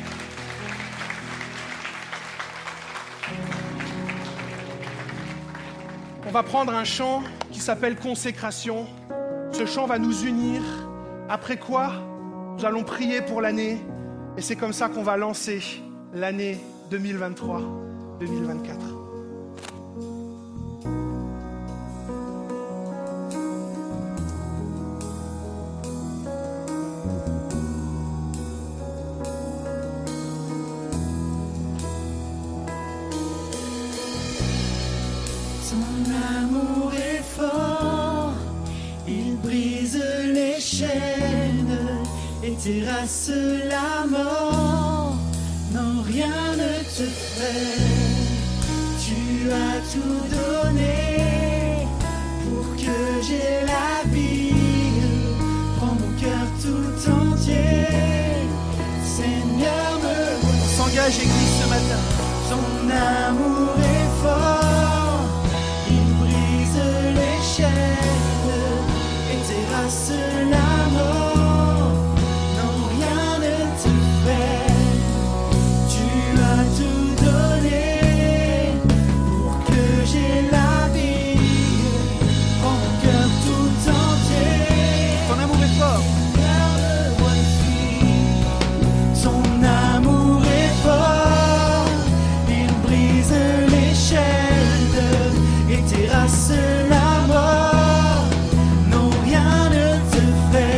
On va prendre un chant qui s'appelle Consécration. Ce chant va nous unir. Après quoi, nous allons prier pour l'année. Et c'est comme ça qu'on va lancer l'année 2023-2024. Terrasse la mort, non rien ne te fait. Tu as tout donné pour que j'ai la vie. Prends mon cœur tout entier, Seigneur me voici. On s'engage, Église, ce matin. Ton amour est fort, il brise les chaînes et terrasse la mort. La mort, non rien ne te fait.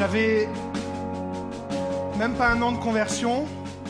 J'avais même pas 1 an de conversion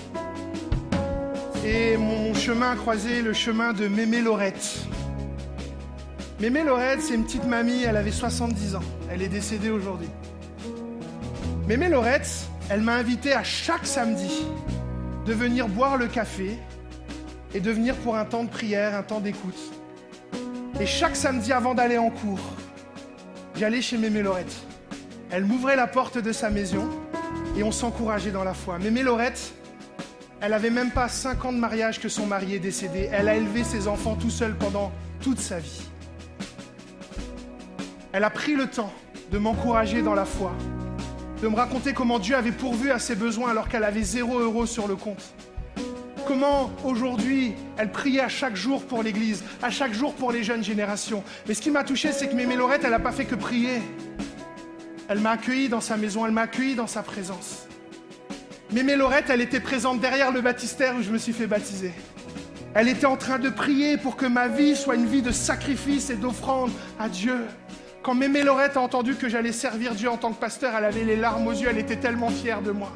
et mon chemin a croisé le chemin de Mémé Laurette. Mémé Laurette, c'est une petite mamie, elle avait 70 ans. Elle est décédée aujourd'hui. Mémé Laurette, elle m'a invité à chaque samedi de venir boire le café et de venir pour un temps de prière, un temps d'écoute. Et chaque samedi avant d'aller en cours, j'allais chez Mémé Laurette. Elle m'ouvrait la porte de sa maison et on s'encourageait dans la foi. Mémé Laurette, elle avait même pas 5 ans de mariage que son mari est décédé. Elle a élevé ses enfants tout seul pendant toute sa vie. Elle a pris le temps de m'encourager dans la foi, de me raconter comment Dieu avait pourvu à ses besoins alors qu'elle avait 0 € sur le compte. Comment aujourd'hui, elle priait à chaque jour pour l'Église, à chaque jour pour les jeunes générations. Mais ce qui m'a touché, c'est que Mémé Laurette, elle n'a pas fait que prier. Elle m'a accueilli dans sa maison, elle m'a accueilli dans sa présence. Mémé Laurette, elle était présente derrière le baptistère où je me suis fait baptiser. Elle était en train de prier pour que ma vie soit une vie de sacrifice et d'offrande à Dieu. Quand Mémé Laurette a entendu que j'allais servir Dieu en tant que pasteur, elle avait les larmes aux yeux, elle était tellement fière de moi.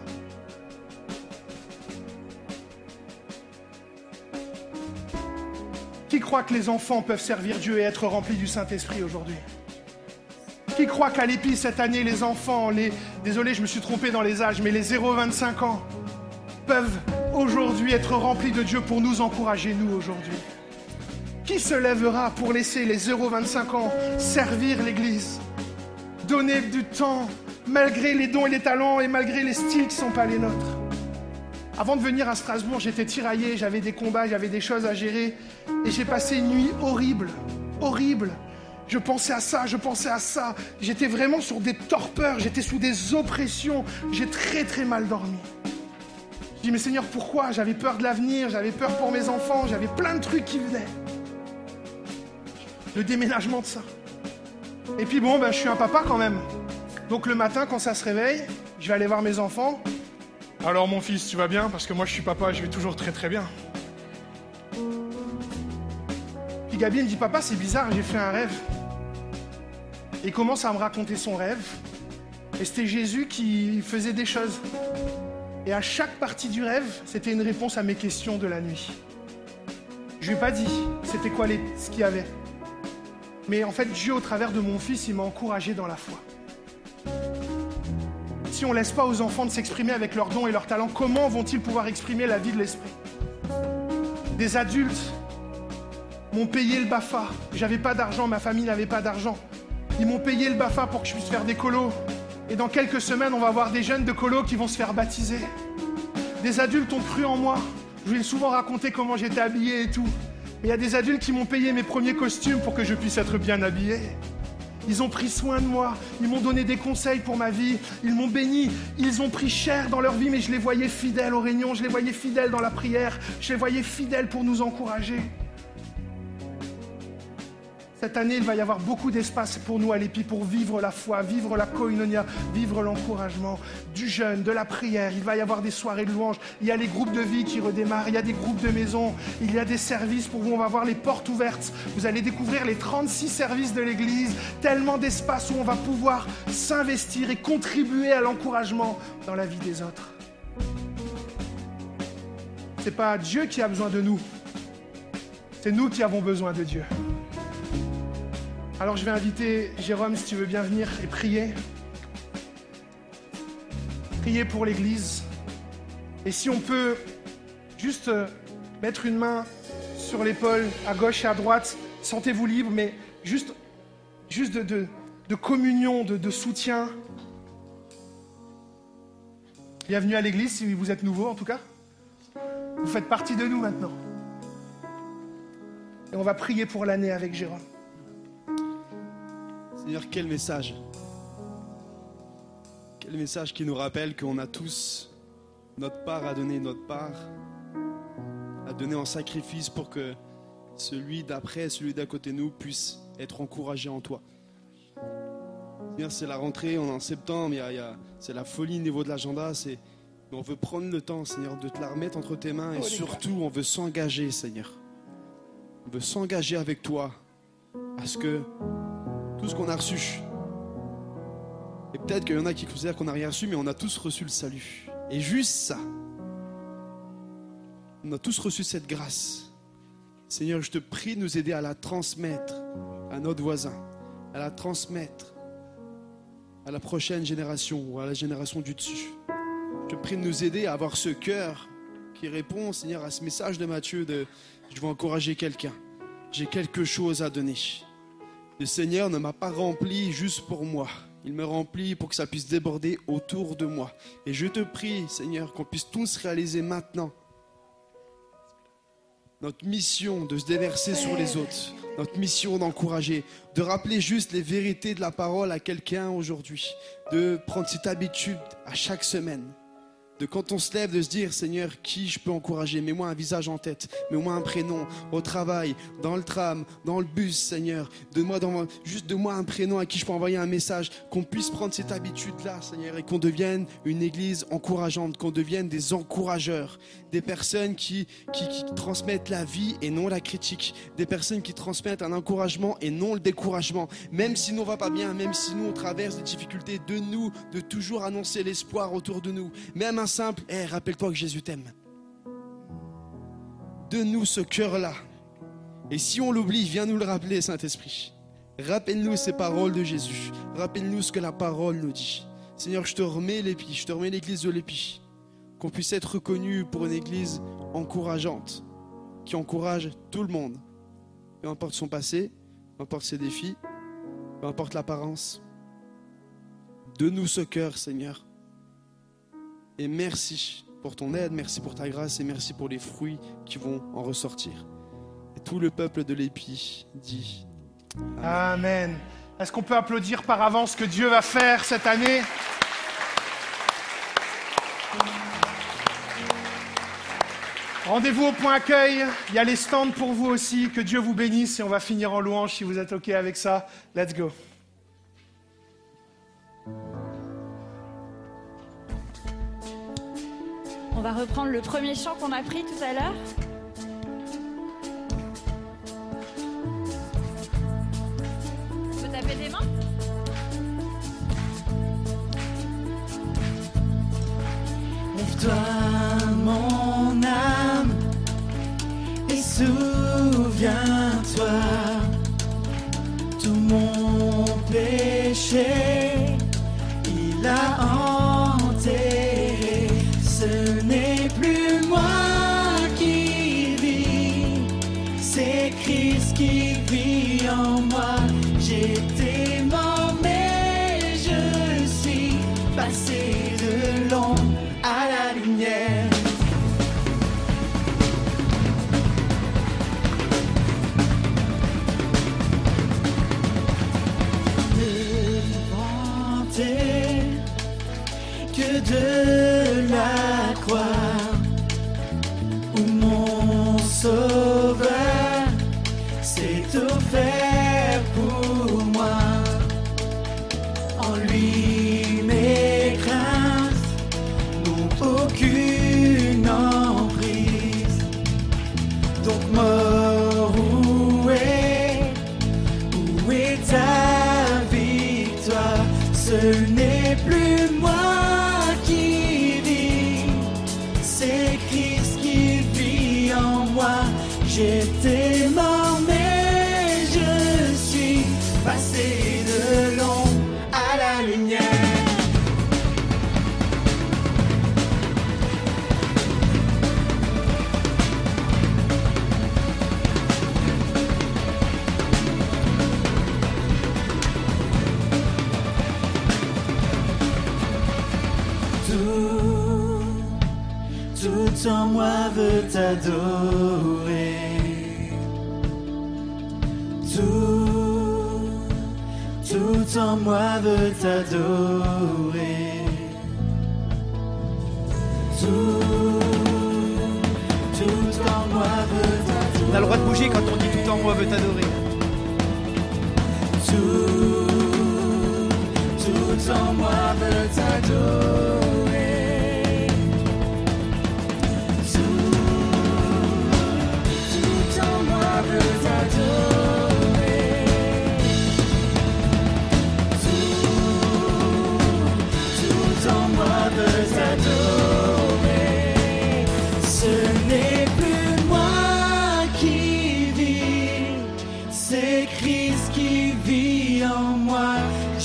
Qui croit que les enfants peuvent servir Dieu et être remplis du Saint-Esprit aujourd'hui? Qui croit qu'à l'Épi, cette année, les enfants, désolé, je me suis trompé dans les âges, mais les 0-25 ans peuvent aujourd'hui être remplis de Dieu pour nous encourager, nous, aujourd'hui? Qui se lèvera pour laisser les 0-25 ans servir l'Église? Donner du temps, malgré les dons et les talents et malgré les styles qui ne sont pas les nôtres. Avant de venir à Strasbourg, j'étais tiraillé, j'avais des combats, j'avais des choses à gérer. Et j'ai passé une nuit horrible, horrible. Je pensais à ça, je pensais à ça. J'étais vraiment sur des torpeurs, j'étais sous des oppressions. J'ai très très mal dormi. Je dis, mais Seigneur, pourquoi? J'avais peur de l'avenir, j'avais peur pour mes enfants, j'avais plein de trucs qui venaient. Le déménagement de ça. Et puis bon, je suis un papa quand même. Donc le matin, quand ça se réveille, je vais aller voir mes enfants. Alors mon fils, tu vas bien? Parce que moi je suis papa, je vais toujours très très bien. Puis Gabi me dit, papa, c'est bizarre, j'ai fait un rêve. Et il commence à me raconter son rêve. Et c'était Jésus qui faisait des choses. Et à chaque partie du rêve, c'était une réponse à mes questions de la nuit. Je lui ai pas dit c'était quoi ce qu'il y avait. Mais en fait, Dieu, au travers de mon fils, il m'a encouragé dans la foi. Si on ne laisse pas aux enfants de s'exprimer avec leurs dons et leurs talents, comment vont-ils pouvoir exprimer la vie de l'esprit? Des adultes m'ont payé le BAFA. J'avais pas d'argent, ma famille n'avait pas d'argent. Ils m'ont payé le BAFA pour que je puisse faire des colos. Et dans quelques semaines, on va avoir des jeunes de colos qui vont se faire baptiser. Des adultes ont cru en moi. Je lui ai souvent raconté comment j'étais habillé et tout. Mais il y a des adultes qui m'ont payé mes premiers costumes pour que je puisse être bien habillé. Ils ont pris soin de moi, ils m'ont donné des conseils pour ma vie, ils m'ont béni, ils ont pris cher dans leur vie, mais je les voyais fidèles aux réunions, je les voyais fidèles dans la prière, je les voyais fidèles pour nous encourager. Cette année, il va y avoir beaucoup d'espace pour nous à l'Épi, pour vivre la foi, vivre la koinonia, vivre l'encouragement, du jeûne, de la prière. Il va y avoir des soirées de louanges. Il y a les groupes de vie qui redémarrent, il y a des groupes de maison, il y a des services pour vous. On va voir les portes ouvertes. Vous allez découvrir les 36 services de l'Église, tellement d'espace où on va pouvoir s'investir et contribuer à l'encouragement dans la vie des autres. C'est pas Dieu qui a besoin de nous, c'est nous qui avons besoin de Dieu. Alors je vais inviter Jérôme, si tu veux bien venir et prier. Prier pour l'Église. Et si on peut juste mettre une main sur l'épaule, à gauche et à droite, sentez-vous libre, mais juste de communion, de soutien. Bienvenue à l'Église, si vous êtes nouveau en tout cas. Vous faites partie de nous maintenant. Et on va prier pour l'année avec Jérôme. Seigneur, quel message! Quel message qui nous rappelle qu'on a tous notre part à donner, notre part à donner en sacrifice pour que celui d'après, celui d'à côté de nous puisse être encouragé en toi. Seigneur, c'est la rentrée, on est en septembre, c'est la folie au niveau de l'agenda, on veut prendre le temps, Seigneur, de te la remettre entre tes mains et surtout, on veut s'engager, Seigneur. On veut s'engager avec toi à ce que tout ce qu'on a reçu Et peut-être qu'il y en a qui considèrent qu'on n'a rien reçu, mais on a tous reçu le salut. Et juste ça, on a tous reçu cette grâce. Seigneur, je te prie de nous aider à la transmettre à notre voisin, à la transmettre à la prochaine génération ou à la génération du dessus. Je te prie de nous aider à avoir ce cœur qui répond, Seigneur, à ce message de Matthieu de « Je veux encourager quelqu'un, j'ai quelque chose à donner ». Le Seigneur ne m'a pas rempli juste pour moi. Il me remplit pour que ça puisse déborder autour de moi. Et je te prie, Seigneur, qu'on puisse tous réaliser maintenant notre mission de se déverser sur les autres, notre mission d'encourager, de rappeler juste les vérités de la parole à quelqu'un aujourd'hui, de prendre cette habitude à chaque semaine, de quand on se lève, de se dire, Seigneur, qui je peux encourager? Mets-moi un visage en tête, mets-moi un prénom, au travail, dans le tram, dans le bus, Seigneur. Donne-moi un prénom à qui je peux envoyer un message, qu'on puisse prendre cette habitude-là, Seigneur, et qu'on devienne une église encourageante, qu'on devienne des encourageurs, des personnes qui transmettent la vie et non la critique, des personnes qui transmettent un encouragement et non le découragement. Même si nous on va pas bien, même si nous on traverse des difficultés, de toujours annoncer l'espoir autour de nous. Même un simple, rappelle-toi que Jésus t'aime. Donne-nous ce cœur-là. Et si on l'oublie, viens nous le rappeler, Saint-Esprit. Rappelle-nous ces paroles de Jésus. Rappelle-nous ce que la parole nous dit. Seigneur, je te remets l'Épi, je te remets l'église de l'Épi. Qu'on puisse être reconnu pour une église encourageante, qui encourage tout le monde. Peu importe son passé, peu importe ses défis, peu importe l'apparence. Donne-nous ce cœur, Seigneur. Et merci pour ton aide, merci pour ta grâce et merci pour les fruits qui vont en ressortir. Et tout le peuple de l'Épi dit Amen. Est-ce qu'on peut applaudir par avance ce que Dieu va faire cette année? Rendez-vous au point accueil, il y a les stands pour vous aussi, que Dieu vous bénisse et on va finir en louange si vous êtes OK avec ça. Let's go. On va reprendre le premier chant qu'on a pris tout à l'heure. Tu peux taper des mains? Lève-toi, mon âme, et souviens-toi, tout mon péché, il a enterré. Ce n'est plus moi qui vis, c'est Christ qui vit en moi. J'étais mort, mais je suis passé de l'ombre à la lumière. Ne vanter que de la croix où mon sauveur s'est offert pour moi. En lui mes craintes n'ont aucune emprise. Donc mort, où est ta victoire? Ce n'est plus moi qui vis, c'est Christ qui vit en moi. J'étais mort, mais je suis passé de l'ombre à la lumière. Tout en moi veut t'adorer. Tout en moi veut t'adorer. Tout en moi veut t'adorer. On a le droit de bouger quand on dit tout en moi veut t'adorer. Tout en moi veut t'adorer. Tout en moi veut t'adorer. Tout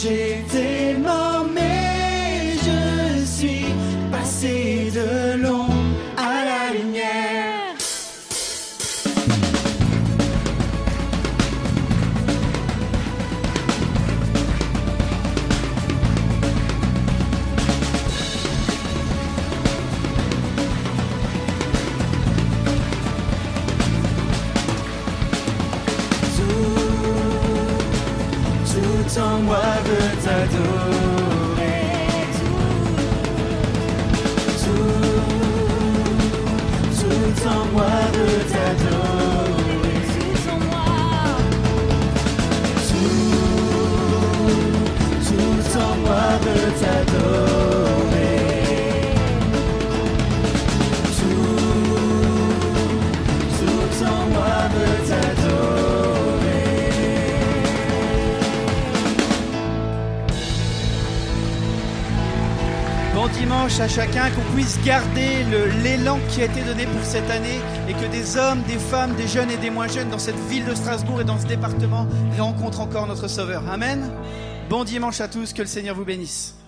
j'étais mort, mais je suis passé de l'ombre à la lumière. Tout en moi veut t'adorer. Tout en moi veut t'adorer. Tout en moi. Tout en moi veut t'adorer. Tout en moi veut t'adorer. Bon dimanche à chacun, qu'on puisse garder l'élan qui a été donné pour cette année et que des hommes, des femmes, des jeunes et des moins jeunes dans cette ville de Strasbourg et dans ce département rencontrent encore notre Sauveur. Amen. Bon dimanche à tous, que le Seigneur vous bénisse.